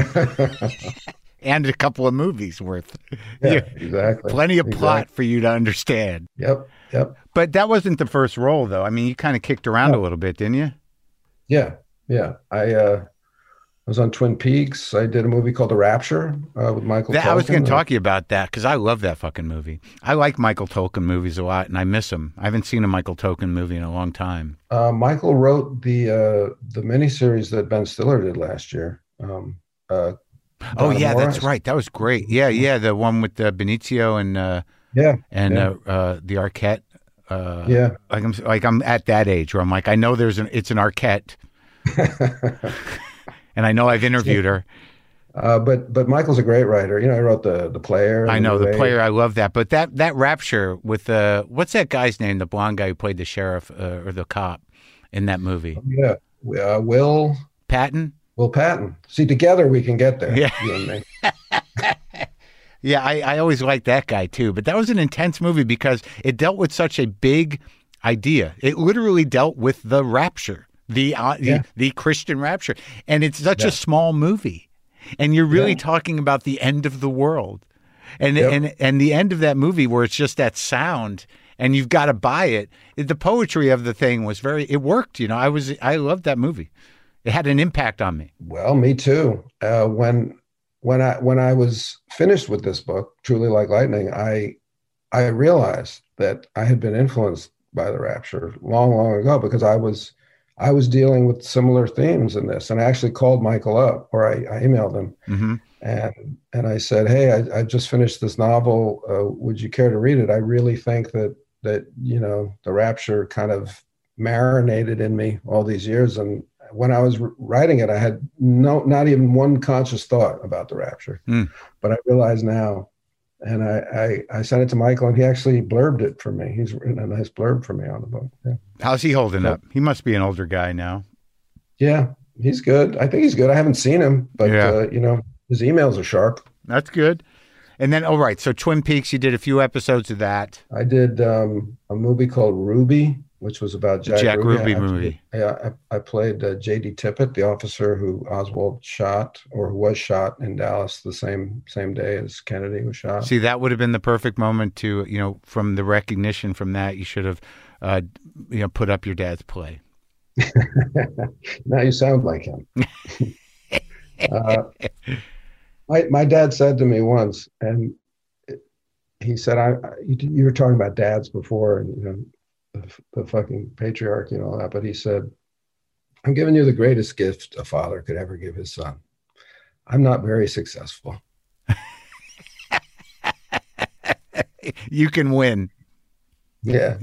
Speaker 1: and a couple of movies worth.
Speaker 2: Yeah,
Speaker 1: Yeah.
Speaker 2: exactly.
Speaker 1: Plenty of plot
Speaker 2: Exactly.
Speaker 1: for you to understand.
Speaker 2: Yep, yep.
Speaker 1: But that wasn't the first role, though. I mean, you kind of kicked around
Speaker 2: No.
Speaker 1: a little bit, didn't you?
Speaker 2: Yeah, yeah. I uh, was on Twin Peaks. I did a movie called The Rapture uh, with Michael
Speaker 1: That, I was going
Speaker 2: Tolkin.
Speaker 1: to talk to you about that because I love that fucking movie. I like Michael Tolkien movies a lot, and I miss him. I haven't seen a Michael Tolkien movie in a long time.
Speaker 2: Uh, Michael wrote the uh, the miniseries that Ben Stiller did last year. Um, uh,
Speaker 1: Oh
Speaker 2: Donna
Speaker 1: yeah,
Speaker 2: Morris.
Speaker 1: that's right. That was great. Yeah, yeah, the one with uh, Benicio and uh,
Speaker 2: Yeah,
Speaker 1: and
Speaker 2: yeah.
Speaker 1: uh, uh, the Arquette. Uh,
Speaker 2: yeah.
Speaker 1: like I'm like I'm at that age where I'm like I know there's an it's an Arquette, and I know I've interviewed her.
Speaker 2: uh, but but Michael's a great writer. You know, he wrote the the Player.
Speaker 1: I
Speaker 2: and
Speaker 1: know the
Speaker 2: Way.
Speaker 1: player. I love that. But that that Rapture with uh, what's that guy's name? The blonde guy who played the sheriff uh, or the cop in that movie.
Speaker 2: Yeah, uh, Will
Speaker 1: Patton.
Speaker 2: Will Patton. See, together we can get there.
Speaker 1: Yeah.
Speaker 2: You and me.
Speaker 1: Yeah, I, I always liked that guy too. But that was an intense movie because it dealt with such a big idea. It literally dealt with the rapture, the uh,
Speaker 2: Yeah.
Speaker 1: the, the Christian rapture, and it's such
Speaker 2: Yeah.
Speaker 1: a small movie, and you're really
Speaker 2: Yeah.
Speaker 1: talking about the end of the world, and
Speaker 2: Yep.
Speaker 1: and and the end of that movie where it's just that sound, and you've got to buy it. The poetry of the thing was very. It worked, you know. I was I loved that movie. It had an impact on me.
Speaker 2: Well, me too. Uh, when when I when I was finished with this book, Truly Like Lightning, I I realized that I had been influenced by the Rapture long, long ago because I was I was dealing with similar themes in this, and I actually called Michael up, or I, I emailed him,
Speaker 1: hmm
Speaker 2: and and I said, "Hey, I, I just finished this novel. Uh, would you care to read it? I really think that that you know the Rapture kind of marinated in me all these years, and when I was writing it, I had no, not even one conscious thought about the rapture. Mm. But I realize now, and I, I, I sent it to Michael, and he actually blurbed it for me. He's written a nice blurb for me on the book. Yeah.
Speaker 1: How's he holding so, up? He must be an older guy now.
Speaker 2: Yeah, he's good. I think he's good. I haven't seen him, but yeah. uh, you know, his emails are sharp.
Speaker 1: That's good. And then, all right, so Twin Peaks, you did a few episodes of that.
Speaker 2: I did um, a movie called Ruby, which was about Jack,
Speaker 1: Jack
Speaker 2: Ruby,
Speaker 1: Ruby
Speaker 2: I,
Speaker 1: movie.
Speaker 2: Yeah, I, I played uh, J D Tippett, the officer who Oswald shot, or who was shot in Dallas the same same day as Kennedy was shot.
Speaker 1: See, that would have been the perfect moment to, you know, from the recognition from that, you should have, uh, you know, put up your dad's play.
Speaker 2: Now you sound like him. uh, My my dad said to me once, and he said, "I, I you, you were talking about dads before, and you know, the, the fucking patriarchy and all that." But he said, "I'm giving you the greatest gift a father could ever give his son. I'm not very successful."
Speaker 1: You can win.
Speaker 2: Yeah,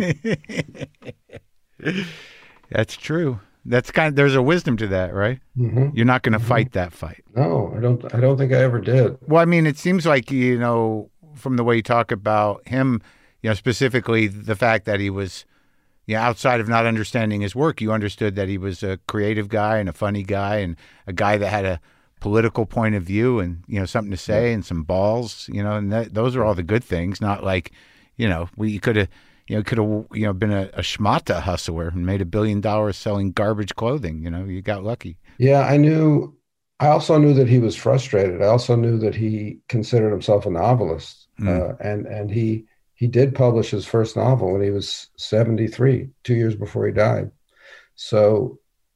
Speaker 1: that's true. That's kind of, there's a wisdom to that, right? Mm-hmm. You're not going to mm-hmm. fight that fight.
Speaker 2: No, I don't. I don't think I ever did.
Speaker 1: Well, I mean, it seems like, you know, from the way you talk about him, you know, specifically the fact that he was, you know, outside of not understanding his work, you understood that he was a creative guy and a funny guy and a guy that had a political point of view and, you know, something to say yeah. and some balls, you know, and that, those are all the good things. Not like, you know, we could have. You know, could have you know been a, a schmata hustler and made a billion dollars selling garbage clothing. You know, you got lucky.
Speaker 2: Yeah, I knew. I also knew that he was frustrated. I also knew that he considered himself a novelist, mm. uh, and and he he did publish his first novel when he was seventy-three, two years before he died. So,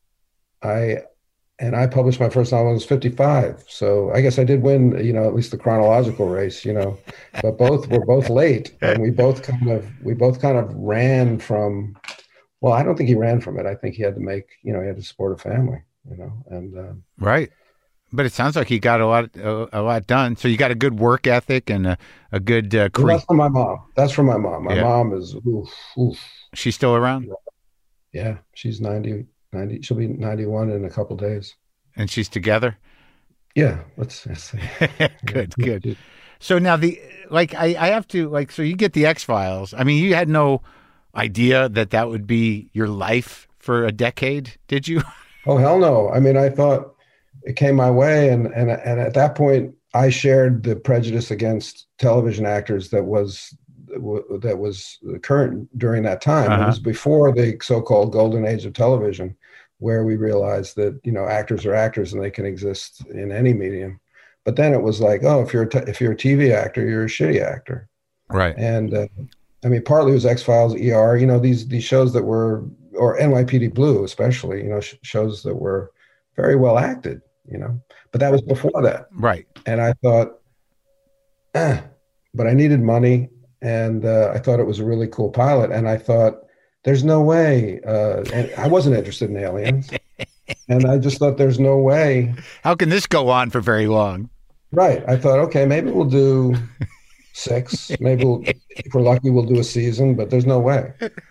Speaker 2: I and I published my first novel when I was fifty-five. So I guess I did win, you know, at least the chronological race, you know, but both were both late, and we both kind of, we both kind of ran from, well, I don't think he ran from it. I think he had to make, you know, he had to support a family, you know, and. Uh,
Speaker 1: right. But it sounds like he got a lot, a, a lot done. So you got a good work ethic and a, a good, uh, cre-
Speaker 2: well, that's from my mom. That's from my mom. My yeah. mom is, oof, oof.
Speaker 1: She's still around?
Speaker 2: Yeah. She's ninety. ninety, she'll be ninety-one in a couple of days.
Speaker 1: And she's together?
Speaker 2: Yeah. Let's, let's see.
Speaker 1: Good, yeah. good. So now the, like, I, I have to, like, so you get the X-Files. I mean, you had no idea that that would be your life for a decade, did you?
Speaker 2: Oh, hell no. I mean, I thought it came my way. And, and, and at that point, I shared the prejudice against television actors that was, that was current during that time. Uh-huh. It was before the so-called golden age of television, where we realized that, you know, actors are actors and they can exist in any medium. But then it was like, oh, if you're a t- if you're a T V actor, you're a shitty actor,
Speaker 1: right?
Speaker 2: And uh, I mean, partly it was X-Files, E R, you know, these these shows that were, or N Y P D Blue especially, you know, sh- shows that were very well acted, you know. But that was before that,
Speaker 1: right?
Speaker 2: And I thought, eh, but I needed money. And uh, I thought it was a really cool pilot. And I thought, there's no way. Uh, and I wasn't interested in aliens. And I just thought, there's no way.
Speaker 1: How can this go on for very long?
Speaker 2: Right. I thought, okay, maybe we'll do six. Maybe we'll, if we're lucky, we'll do a season. But there's no way.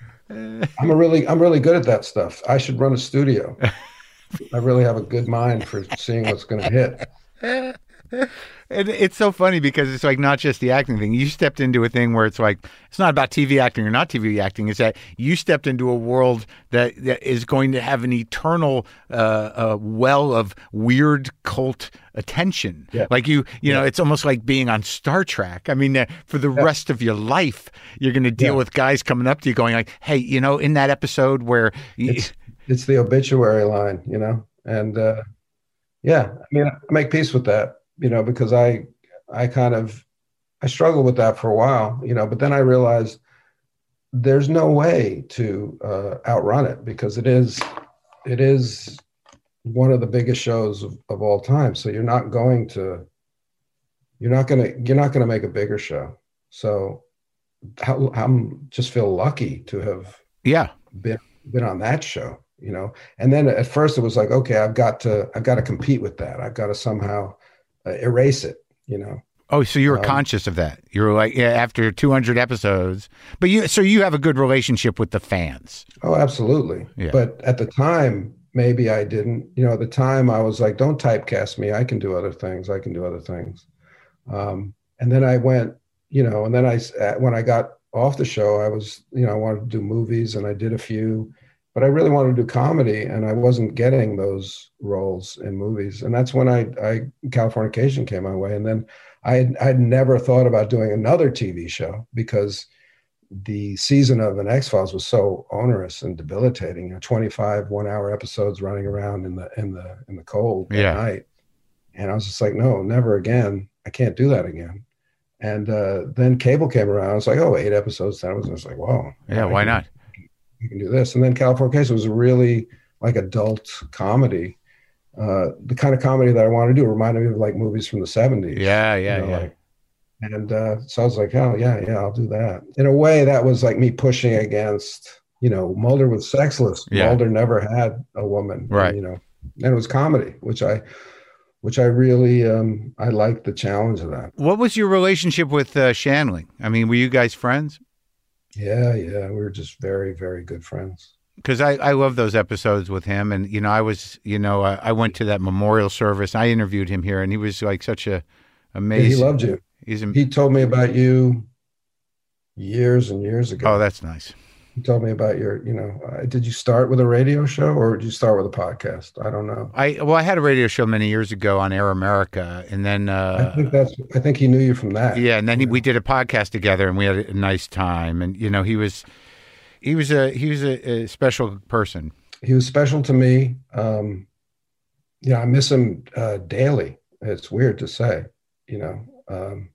Speaker 2: I'm a really, I'm really good at that stuff. I should run a studio. I really have a good mind for seeing what's going to hit.
Speaker 1: And it's so funny because it's like not just the acting thing. You stepped into a thing where it's like, it's not about T V acting or not T V acting. It's that you stepped into a world that, that is going to have an eternal uh, uh, well of weird cult attention.
Speaker 2: Yeah.
Speaker 1: Like you, you
Speaker 2: yeah.
Speaker 1: know, it's almost like being on Star Trek. I mean, uh, for the yeah. rest of your life, you're going to deal yeah. with guys coming up to you going like, hey, you know, in that episode where... You,
Speaker 2: it's, it's the obituary line, you know? And uh, yeah, I mean, I make peace with that. You know, because I, I kind of, I struggled with that for a while, you know, but then I realized there's no way to uh, outrun it because it is, it is one of the biggest shows of, of all time. So you're not going to, you're not going to, you're not going to make a bigger show. So how, I'm just feel lucky to have
Speaker 1: yeah
Speaker 2: been, been on that show, you know? And then at first it was like, okay, I've got to, I've got to compete with that. I've got to somehow Uh, erase it, you know.
Speaker 1: Oh, so you were um, conscious of that. You were like, yeah, after two hundred episodes, but you, so you have a good relationship with the fans.
Speaker 2: Oh, absolutely.
Speaker 1: Yeah.
Speaker 2: But at the time, maybe I didn't. You know, at the time I was like, don't typecast me. I can do other things. I can do other things. Um, and then I went, you know, and then I, when I got off the show, I was, you know, I wanted to do movies and I did a few, but I really wanted to do comedy and I wasn't getting those roles in movies. And that's when I, I Californication came my way. And then I had, I'd never thought about doing another T V show because the season of an X-Files was so onerous and debilitating, you know, twenty-five one hour episodes running around in the, in the, in the cold
Speaker 1: yeah.
Speaker 2: at night. And I was just like, no, never again. I can't do that again. And uh, then cable came around. I was like, oh, eight episodes. That was, I was like, wow.
Speaker 1: Yeah, why
Speaker 2: can,
Speaker 1: not?
Speaker 2: You can do this. And then Californication was a really like adult comedy. Uh, the kind of comedy that I wanted to do reminded me of like movies from the seventies.
Speaker 1: Yeah, yeah,
Speaker 2: you know,
Speaker 1: yeah.
Speaker 2: Like, and uh, so I was like, oh, yeah, yeah, I'll do that. In a way, that was like me pushing against, you know, Mulder was sexless.
Speaker 1: Yeah.
Speaker 2: Mulder never had a woman.
Speaker 1: Right.
Speaker 2: And, you know, and it was comedy, which I, which I really, um, I liked the challenge of that.
Speaker 1: What was your relationship with uh, Shandling? I mean, were you guys friends?
Speaker 2: Yeah, yeah, we were just very, very good friends.
Speaker 1: Because I, I love those episodes with him. And, you know, I was, you know, I, I went to that memorial service. I interviewed him here and he was like such a amazing.
Speaker 2: Yeah, he loved you.
Speaker 1: He's a,
Speaker 2: he told me about you years and years ago.
Speaker 1: Oh, that's nice.
Speaker 2: He told me about your, you know, uh, did you start with a radio show or did you start with a podcast? I don't know.
Speaker 1: I well, I had a radio show many years ago on Air America, and then uh,
Speaker 2: I think that's. I think he knew you from that.
Speaker 1: Yeah, and then he,
Speaker 2: know?
Speaker 1: we did a podcast together, and we had a nice time. And you know, he was he was a he was a, a special person.
Speaker 2: He was special to me. Um, yeah, I miss him uh, daily. It's weird to say, you know, um,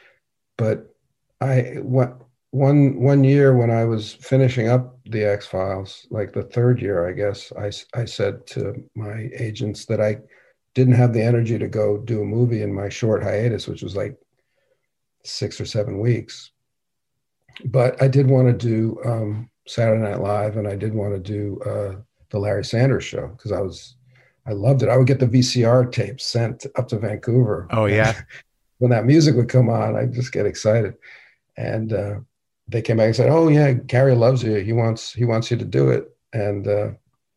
Speaker 2: but I what. One one year when I was finishing up the X-Files, like the third year, I guess, I, I said to my agents that I didn't have the energy to go do a movie in my short hiatus, which was like six or seven weeks. But I did want to do um, Saturday Night Live, and I did want to do uh, the Larry Sanders Show because I was, I loved it. I would get the V C R tapes sent up to Vancouver.
Speaker 1: Oh yeah.
Speaker 2: When that music would come on, I'd just get excited. And uh, they came back and said, "Oh yeah, Gary loves you. He wants he wants you to do it." And uh,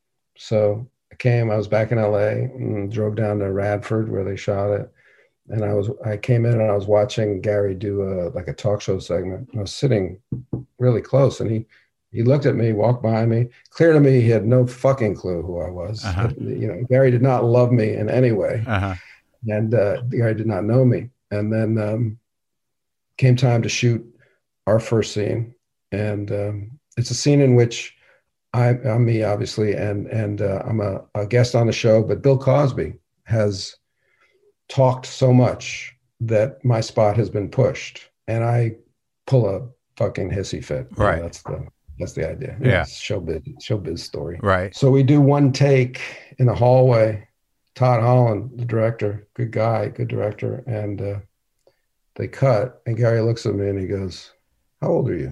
Speaker 2: so I came. I was back in L A and drove down to Radford where they shot it. And I was I came in and I was watching Gary do a like a talk show segment. I was sitting really close, and he he looked at me, walked by me. Clear to me, he had no fucking clue who I was.
Speaker 1: Uh-huh.
Speaker 2: You know, Gary did not love me in any way,
Speaker 1: uh-huh. and
Speaker 2: uh, Gary did not know me. And then um, came time to shoot our first scene, and um, it's a scene in which I, I'm me, obviously, and and uh, I'm a, a guest on the show. But Bill Cosby has talked so much that my spot has been pushed, and I pull a fucking hissy fit.
Speaker 1: Right.
Speaker 2: You know, that's the that's the idea.
Speaker 1: Yeah.
Speaker 2: It's showbiz showbiz story.
Speaker 1: Right.
Speaker 2: So we do one take in the hallway. Todd Holland, the director, good guy, good director, and uh, they cut. And Gary looks at me and he goes, "How old are you?"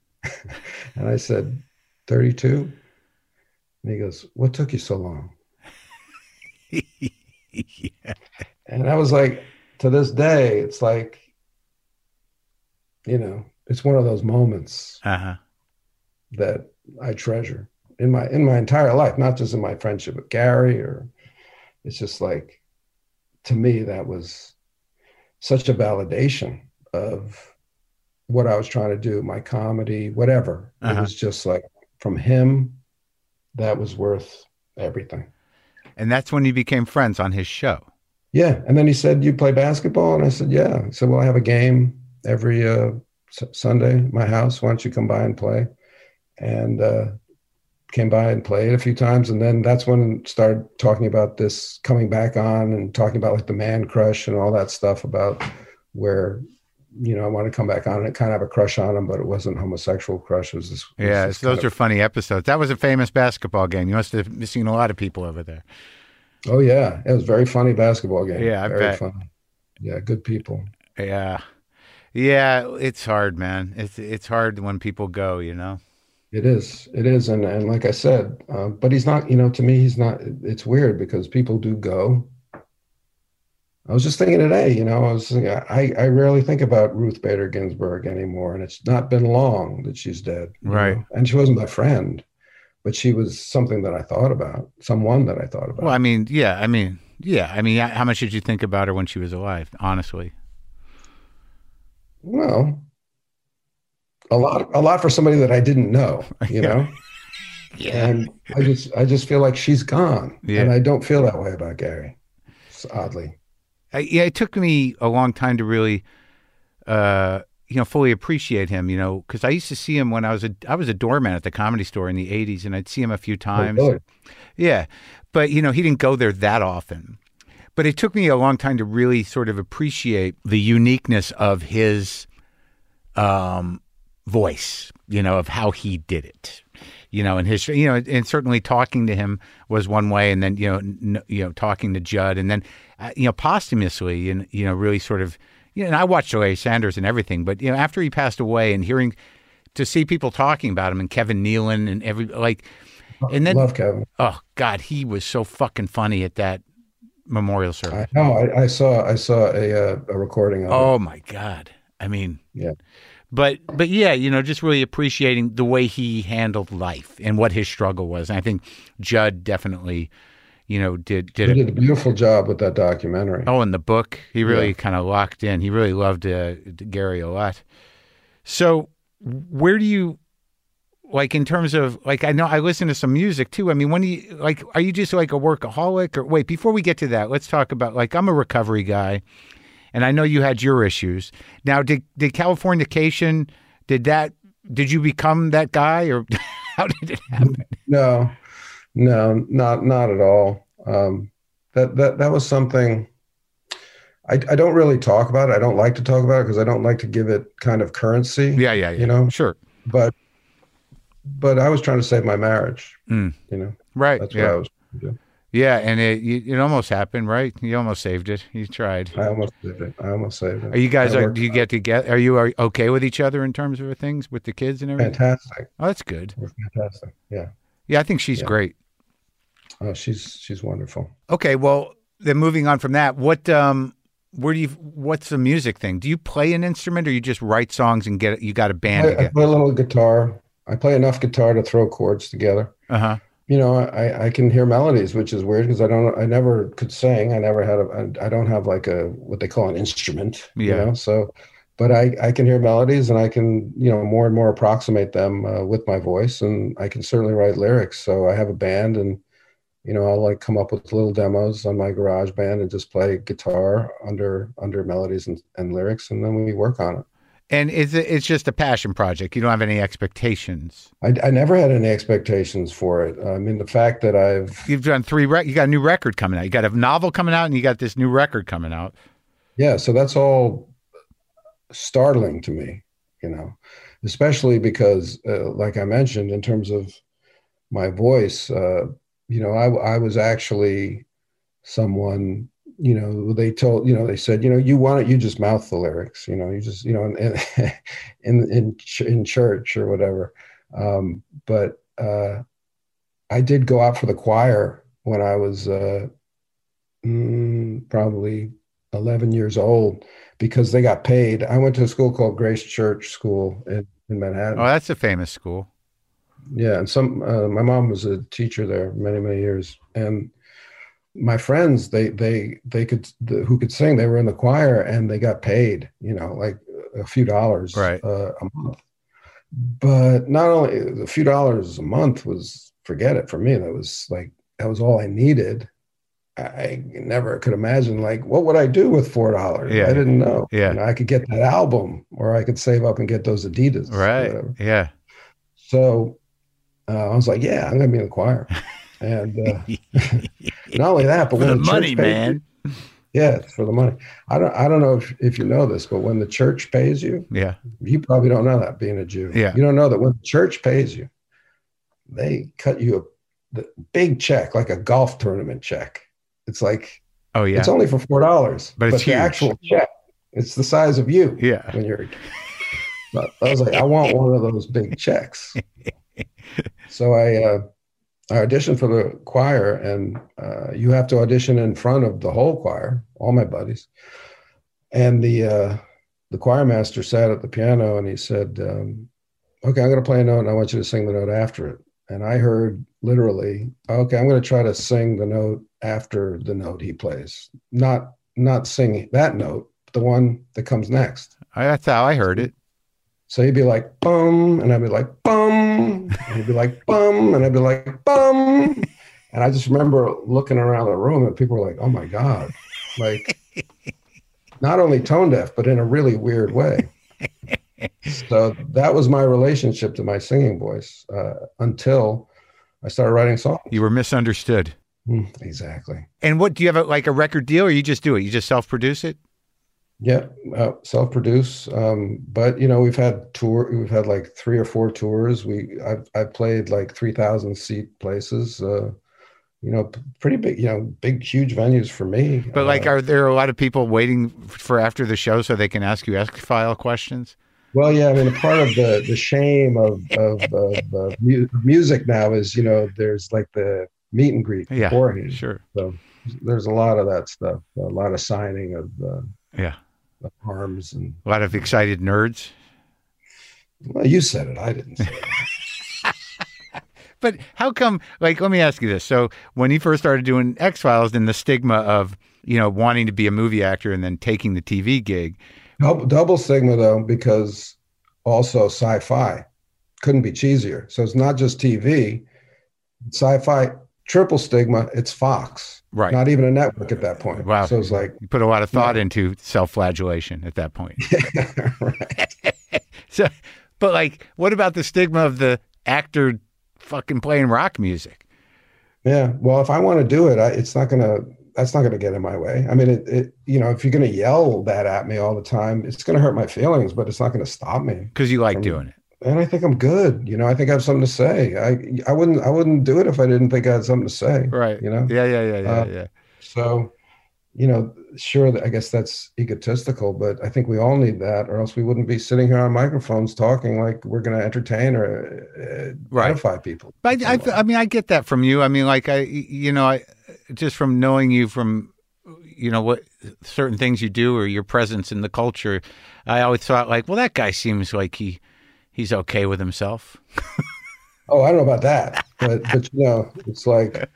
Speaker 2: And I said, thirty-two. And he goes, "What took you so long?"
Speaker 1: Yeah.
Speaker 2: And I was like, to this day, it's like, you know, it's one of those moments
Speaker 1: uh-huh.
Speaker 2: that I treasure in my in my entire life, not just in my friendship with Gary. Or it's just like, to me, that was such a validation of what I was trying to do, my comedy, whatever. Uh-huh. It was just like, from him, that was worth everything.
Speaker 1: And that's when you became friends on his show.
Speaker 2: Yeah. And then he said, "You play basketball?" And I said, "Yeah." He said, "Well, I have a game every uh, s- Sunday at my house. Why don't you come by and play?" And uh, came by and played a few times. And then that's when started talking about this coming back on and talking about like the man crush and all that stuff about where, you know, I want to come back on and kind of have a crush on him, but it wasn't homosexual crush. It was this. It was
Speaker 1: yeah,
Speaker 2: this
Speaker 1: so those
Speaker 2: of,
Speaker 1: are funny episodes. That was a famous basketball game. You must have seen a lot of people over there.
Speaker 2: Oh yeah, it was a very funny basketball game.
Speaker 1: Yeah, I
Speaker 2: very
Speaker 1: bet.
Speaker 2: Fun. Yeah, good people.
Speaker 1: Yeah, yeah, it's hard, man. It's it's hard when people go, you know.
Speaker 2: It is, it is, and and like I said, uh, but he's not. You know, to me, he's not. It's weird because people do go. I was just thinking today, you know, I was I, I rarely think about Ruth Bader Ginsburg anymore, and it's not been long that she's dead.
Speaker 1: Right.
Speaker 2: Know? And she wasn't my friend, but she was something that I thought about, someone that I thought
Speaker 1: Well, I
Speaker 2: about.
Speaker 1: mean, yeah, I mean, yeah, I mean, how much did you think about her when she was alive? Honestly,
Speaker 2: Well, a lot, a lot for somebody that I didn't know, you
Speaker 1: yeah,
Speaker 2: know.
Speaker 1: yeah,
Speaker 2: And I just, I just feel like she's gone,
Speaker 1: yeah.
Speaker 2: and I don't feel that way about Gary. It's oddly.
Speaker 1: I, yeah, it took me a long time to really, uh, you know, fully appreciate him. You know, because I used to see him when I was a I was a doorman at the Comedy Store in the eighties, and I'd see him a few
Speaker 2: Oh,
Speaker 1: times.
Speaker 2: really?
Speaker 1: Yeah, but you know, he didn't go there that often. But it took me a long time to really sort of appreciate the uniqueness of his um, voice. You know, of how he did it. You know, and his, you know, and certainly talking to him was one way, and then you know, n- you know, talking to Judd, and then uh, you know, posthumously, and you know, really sort of, you know, and I watched Larry Sanders and everything, but you know, after he passed away, and hearing to see people talking about him, and Kevin Nealon, and every like, and then
Speaker 2: Love Kevin.
Speaker 1: oh God, he was so fucking funny at that memorial
Speaker 2: I
Speaker 1: service.
Speaker 2: know. I, I saw, I saw a, uh, a recording of it.
Speaker 1: Oh my God, I mean.
Speaker 2: Yeah.
Speaker 1: But but yeah, you know, just really appreciating the way he handled life and what his struggle was. And I think Judd definitely, you know, did did
Speaker 2: He
Speaker 1: it.
Speaker 2: did a beautiful job with that documentary.
Speaker 1: Oh, in the book, he really
Speaker 2: Yeah.
Speaker 1: kind of locked in. He really loved uh, Gary a lot. So where do you like in terms of like I know I listen to some music too. I mean, when do you like are you just like a workaholic or wait, before we get to that, let's talk about like I'm a recovery guy. And I know you had your issues. Now, did did Californication, did that, did you become that guy or how did it happen?
Speaker 2: No, no, not not at all. Um, that that that was something I, I don't really talk about it. I don't like to talk about it because I don't like to give it kind of currency.
Speaker 1: Yeah, yeah, yeah.
Speaker 2: You know,
Speaker 1: Sure.
Speaker 2: but but I was trying to save my marriage.
Speaker 1: Mm.
Speaker 2: You know,
Speaker 1: Right.
Speaker 2: that's what
Speaker 1: Yeah.
Speaker 2: I was trying to do.
Speaker 1: Yeah. And it it almost happened, right? You almost saved it. You tried.
Speaker 2: I almost saved it. I almost saved it.
Speaker 1: Are you guys,
Speaker 2: That
Speaker 1: are,
Speaker 2: worked
Speaker 1: do you get together? Are you are okay with each other in terms of things with the kids and everything?
Speaker 2: fantastic.
Speaker 1: Oh, that's good.
Speaker 2: We're fantastic. Yeah.
Speaker 1: Yeah, I think she's
Speaker 2: Yeah.
Speaker 1: great.
Speaker 2: Oh, she's she's wonderful.
Speaker 1: Okay. Well, then moving on from that, what, um, where do you, what's the music thing? Do you play an instrument or you just write songs and get, you got a band
Speaker 2: I, I
Speaker 1: together?
Speaker 2: play a little guitar. I play enough guitar to throw chords together.
Speaker 1: Uh huh.
Speaker 2: You know, I, I can hear melodies, which is weird because I don't, I never could sing. I never had a, I don't have like a, what they call an instrument,
Speaker 1: Yeah.
Speaker 2: you know? So, but I, I can hear melodies and I can, you know, more and more approximate them uh, with my voice, and I can certainly write lyrics. So I have a band, and, you know, I'll like come up with little demos on my garage band and just play guitar under, under melodies and, and lyrics. And then we work on it.
Speaker 1: And it's it's just a passion project. You don't have any expectations.
Speaker 2: I, I never had any expectations for it. I mean, the fact that I've,
Speaker 1: You've done three. Rec- you got a new record coming out. You got a novel coming out, and you got this new record coming out.
Speaker 2: yeah, so that's all startling to me, you know, especially because, uh, like I mentioned, in terms of my voice, uh, you know, I, I was actually someone, you know, they told, you know, they said, you know, you want it, you just mouth the lyrics, you know, you just, you know, in in in, ch- in church or whatever. Um, but uh, I did go out for the choir when I was uh, mm, probably eleven years old because they got paid. I went to a school called Grace Church School in, in Manhattan.
Speaker 1: Oh, that's a famous school.
Speaker 2: Yeah, and some uh, my mom was a teacher there many many years, and my friends they they they could the, who could sing, they were in the choir and they got paid, you know, like a few dollars
Speaker 1: Right.
Speaker 2: uh, a month. But not only a few dollars a month was, forget it, for me that was like that was all I needed. I never could imagine, like, what would I do with four dollars?
Speaker 1: Yeah.
Speaker 2: I didn't know.
Speaker 1: Yeah.
Speaker 2: You know, I could get that album, or I could save up and get those Adidas. or
Speaker 1: Right.
Speaker 2: whatever.
Speaker 1: Yeah.
Speaker 2: So uh, I was like, yeah, I'm gonna be in the choir. And uh, not only that, but
Speaker 1: For
Speaker 2: when
Speaker 1: the
Speaker 2: the church
Speaker 1: money,
Speaker 2: pays
Speaker 1: man.
Speaker 2: you- yeah, it's for the money. I don't, I don't know if, if you know this, but when the church pays you,
Speaker 1: Yeah.
Speaker 2: you probably don't know that, being a Jew.
Speaker 1: Yeah.
Speaker 2: You don't know that when the church pays you, they cut you a the big check, like a golf tournament check. It's like,
Speaker 1: Oh, yeah.
Speaker 2: it's only for four dollars,
Speaker 1: But it's
Speaker 2: the
Speaker 1: huge.
Speaker 2: actual check, it's the size of you.
Speaker 1: Yeah.
Speaker 2: When you're, but I was like, I want one of those big checks. So I, uh, I auditioned for the choir, and uh, you have to audition in front of the whole choir, all my buddies. And the uh, the choir master sat at the piano and he said, um, okay, I'm going to play a note and I want you to sing the note after it. and I heard literally, okay, I'm going to try to sing the note after the note he plays, not not sing that note, the one that comes next.
Speaker 1: That's how I heard it.
Speaker 2: So he'd be like, bum, and I'd be like, bum, and he'd be like, bum, and I'd be like, bum. And I just remember looking around the room and people were like, oh my God, like not only tone deaf, but in a really weird way. So that was my relationship to my singing voice uh, until I started writing songs.
Speaker 1: You were misunderstood.
Speaker 2: Mm, exactly.
Speaker 1: And what, do you have a, like a record deal, or you just do it? You just self-produce it?
Speaker 2: Yeah, uh, self-produce. Um, but you know, we've had tour. We've had like three or four tours. We I've I've played like three thousand seat places. Uh, you know, pretty big. You know, big huge venues for me.
Speaker 1: But like,
Speaker 2: uh,
Speaker 1: are there a lot of people waiting for after the show so they can ask you X-File questions?
Speaker 2: Well, yeah. I mean, part of the the shame of of, of uh, mu- music now is, you know, there's like the meet and greet
Speaker 1: Yeah,
Speaker 2: beforehand.
Speaker 1: sure.
Speaker 2: So there's a lot of that stuff. A lot of signing of. Uh,
Speaker 1: Yeah.
Speaker 2: arms and
Speaker 1: A lot of excited nerds.
Speaker 2: Well, you said it. I didn't say it.
Speaker 1: But how come, like, let me ask you this. So when you first started doing X-Files, then the stigma of, you know, wanting to be a movie actor and then taking the T V gig.
Speaker 2: Double, double stigma, though, because also sci-fi couldn't be cheesier. So it's not just T V, sci-fi, triple stigma, it's Fox.
Speaker 1: Right.
Speaker 2: Not even a network at that point.
Speaker 1: Wow.
Speaker 2: So it's like.
Speaker 1: You put a lot of thought
Speaker 2: yeah.
Speaker 1: into self-flagellation at that point.
Speaker 2: Right.
Speaker 1: So, but like, what about the stigma of the actor fucking playing rock music?
Speaker 2: Yeah. Well, if I want to do it, I, it's not going to, that's not going to get in my way. I mean, it, it you know, if you're going to yell that at me all the time, it's going to hurt my feelings, but it's not going to stop me.
Speaker 1: Because you like
Speaker 2: from,
Speaker 1: doing it.
Speaker 2: And I think I'm good. You know, I think I have something to say. I I wouldn't I wouldn't do it if I didn't think I had something to say.
Speaker 1: Right.
Speaker 2: You know?
Speaker 1: Yeah, yeah, yeah, yeah,
Speaker 2: Uh,
Speaker 1: yeah.
Speaker 2: So, you know, sure, I guess that's egotistical, but I think we all need that, or else we wouldn't be sitting here on microphones talking like we're going to entertain or uh,
Speaker 1: Right.
Speaker 2: edify people.
Speaker 1: But I, I, I mean, I get that from you. I mean, like, I, you know, I just from knowing you from, you know, what certain things you do or your presence in the culture, I always thought like, well, that guy seems like he, he's okay with himself.
Speaker 2: Oh, I don't know about that, but but you know, it's like,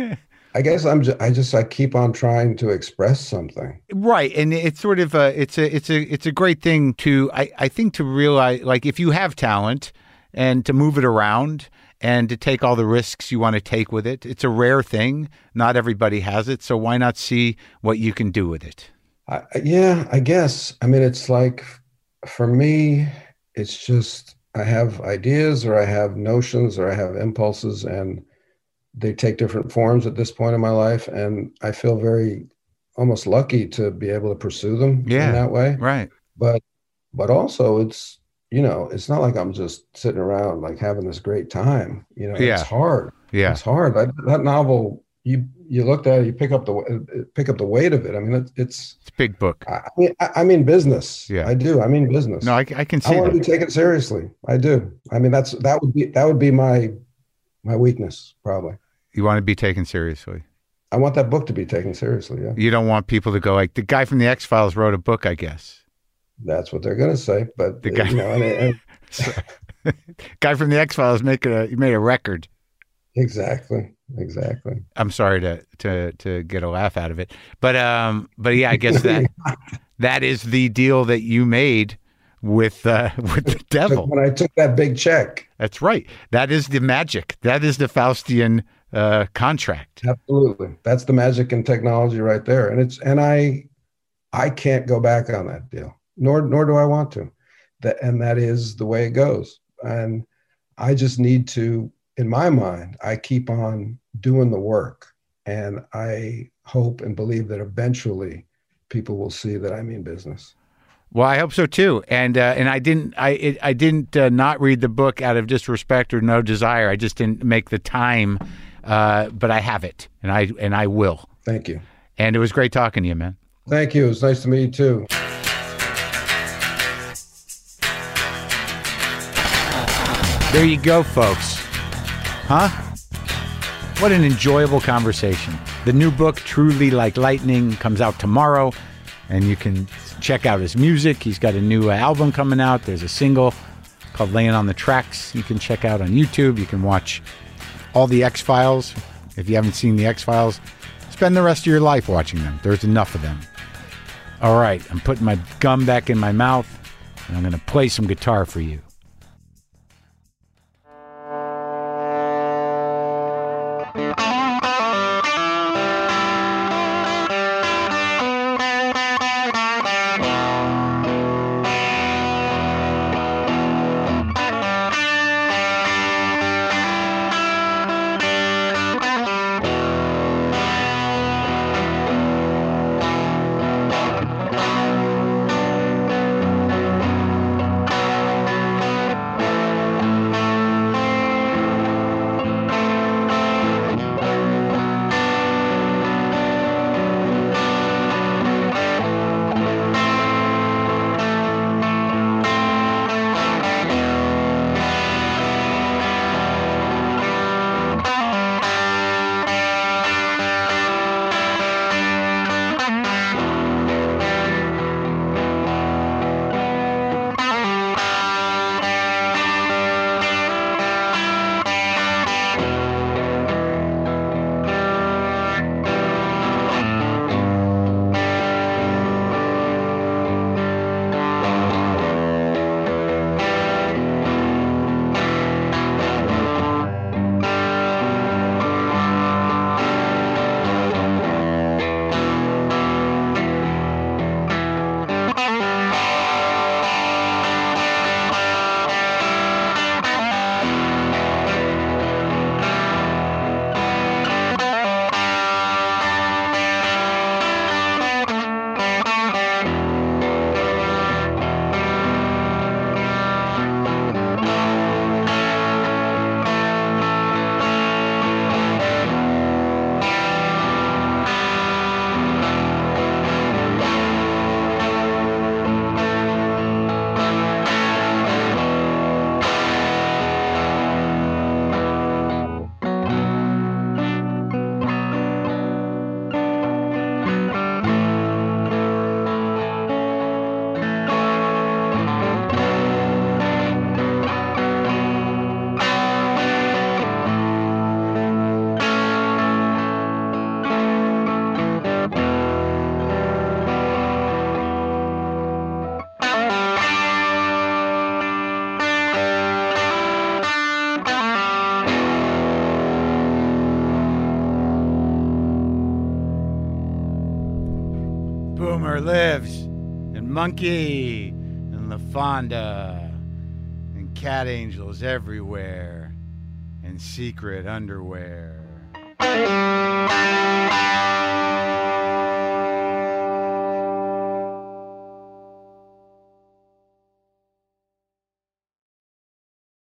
Speaker 2: I guess I'm just, I just I keep on trying to express something.
Speaker 1: Right, and it's sort of a it's a it's a it's a great thing to I, I think to realize, like, if you have talent and to move it around and to take all the risks you want to take with it. It's a rare thing. Not everybody has it, so why not see what you can do with it?
Speaker 2: I, yeah, I guess. I mean, it's like for me, it's just I have ideas or I have notions or I have impulses, and they take different forms at this point in my life, and I feel very almost lucky to be able to pursue them
Speaker 1: Yeah,
Speaker 2: in that way.
Speaker 1: right.
Speaker 2: But but also it's, you know, it's not like I'm just sitting around like having this great time. You know,
Speaker 1: Yeah.
Speaker 2: it's hard.
Speaker 1: Yeah.
Speaker 2: It's hard. I, that novel, you you looked at it, you pick up the pick up the weight of it. I mean, it, it's
Speaker 1: It's a big book.
Speaker 2: I mean, I, I mean business.
Speaker 1: Yeah.
Speaker 2: I do. I mean business.
Speaker 1: No, I, I can see
Speaker 2: I want to
Speaker 1: that.
Speaker 2: be taken seriously. I do. I mean, that's that would be that would be my my weakness probably.
Speaker 1: You want to be taken seriously.
Speaker 2: I want that book to be taken seriously. Yeah,
Speaker 1: You don't want people to go like, the guy from the X-Files wrote a book, I guess.
Speaker 2: that's what they're going to say. But
Speaker 1: The guy-
Speaker 2: you know, and, and
Speaker 1: Guy from the X-Files making a, he made a record.
Speaker 2: exactly, exactly.
Speaker 1: I'm sorry to, to, to get a laugh out of it. But, um, but yeah, I guess that, that is the deal that you made with, uh, with the devil.
Speaker 2: When I took that big check.
Speaker 1: That's right. That is the magic. That is the Faustian uh, contract.
Speaker 2: Absolutely. That's the magic and technology right there. And it's and I I can't go back on that deal. Nor nor do I want to. That and that is the way it goes. And I just need to, in my mind, I keep on doing the work. And I hope and believe that eventually people will see that I mean business.
Speaker 1: Well, I hope so too. And uh, and I didn't I it, I didn't uh, not read the book out of disrespect or no desire. I just didn't make the time. Uh, but I have it, and I and I will.
Speaker 2: Thank you.
Speaker 1: And it was great talking to you, man.
Speaker 2: Thank you. It was nice to meet you too.
Speaker 1: There you go, folks. Huh? What an enjoyable conversation. The new book, Truly Like Lightning, comes out tomorrow, and you can check out his music. He's got a new album coming out. There's a single called Laying on the Tracks. You can check out on YouTube. You can watch all the X-Files. If you haven't seen the X-Files, spend the rest of your life watching them. There's enough of them. All right, I'm putting my gum back in my mouth, and I'm going to play some guitar for you. Boomer lives, and Monkey, and LaFonda, and cat angels everywhere, and secret underwear.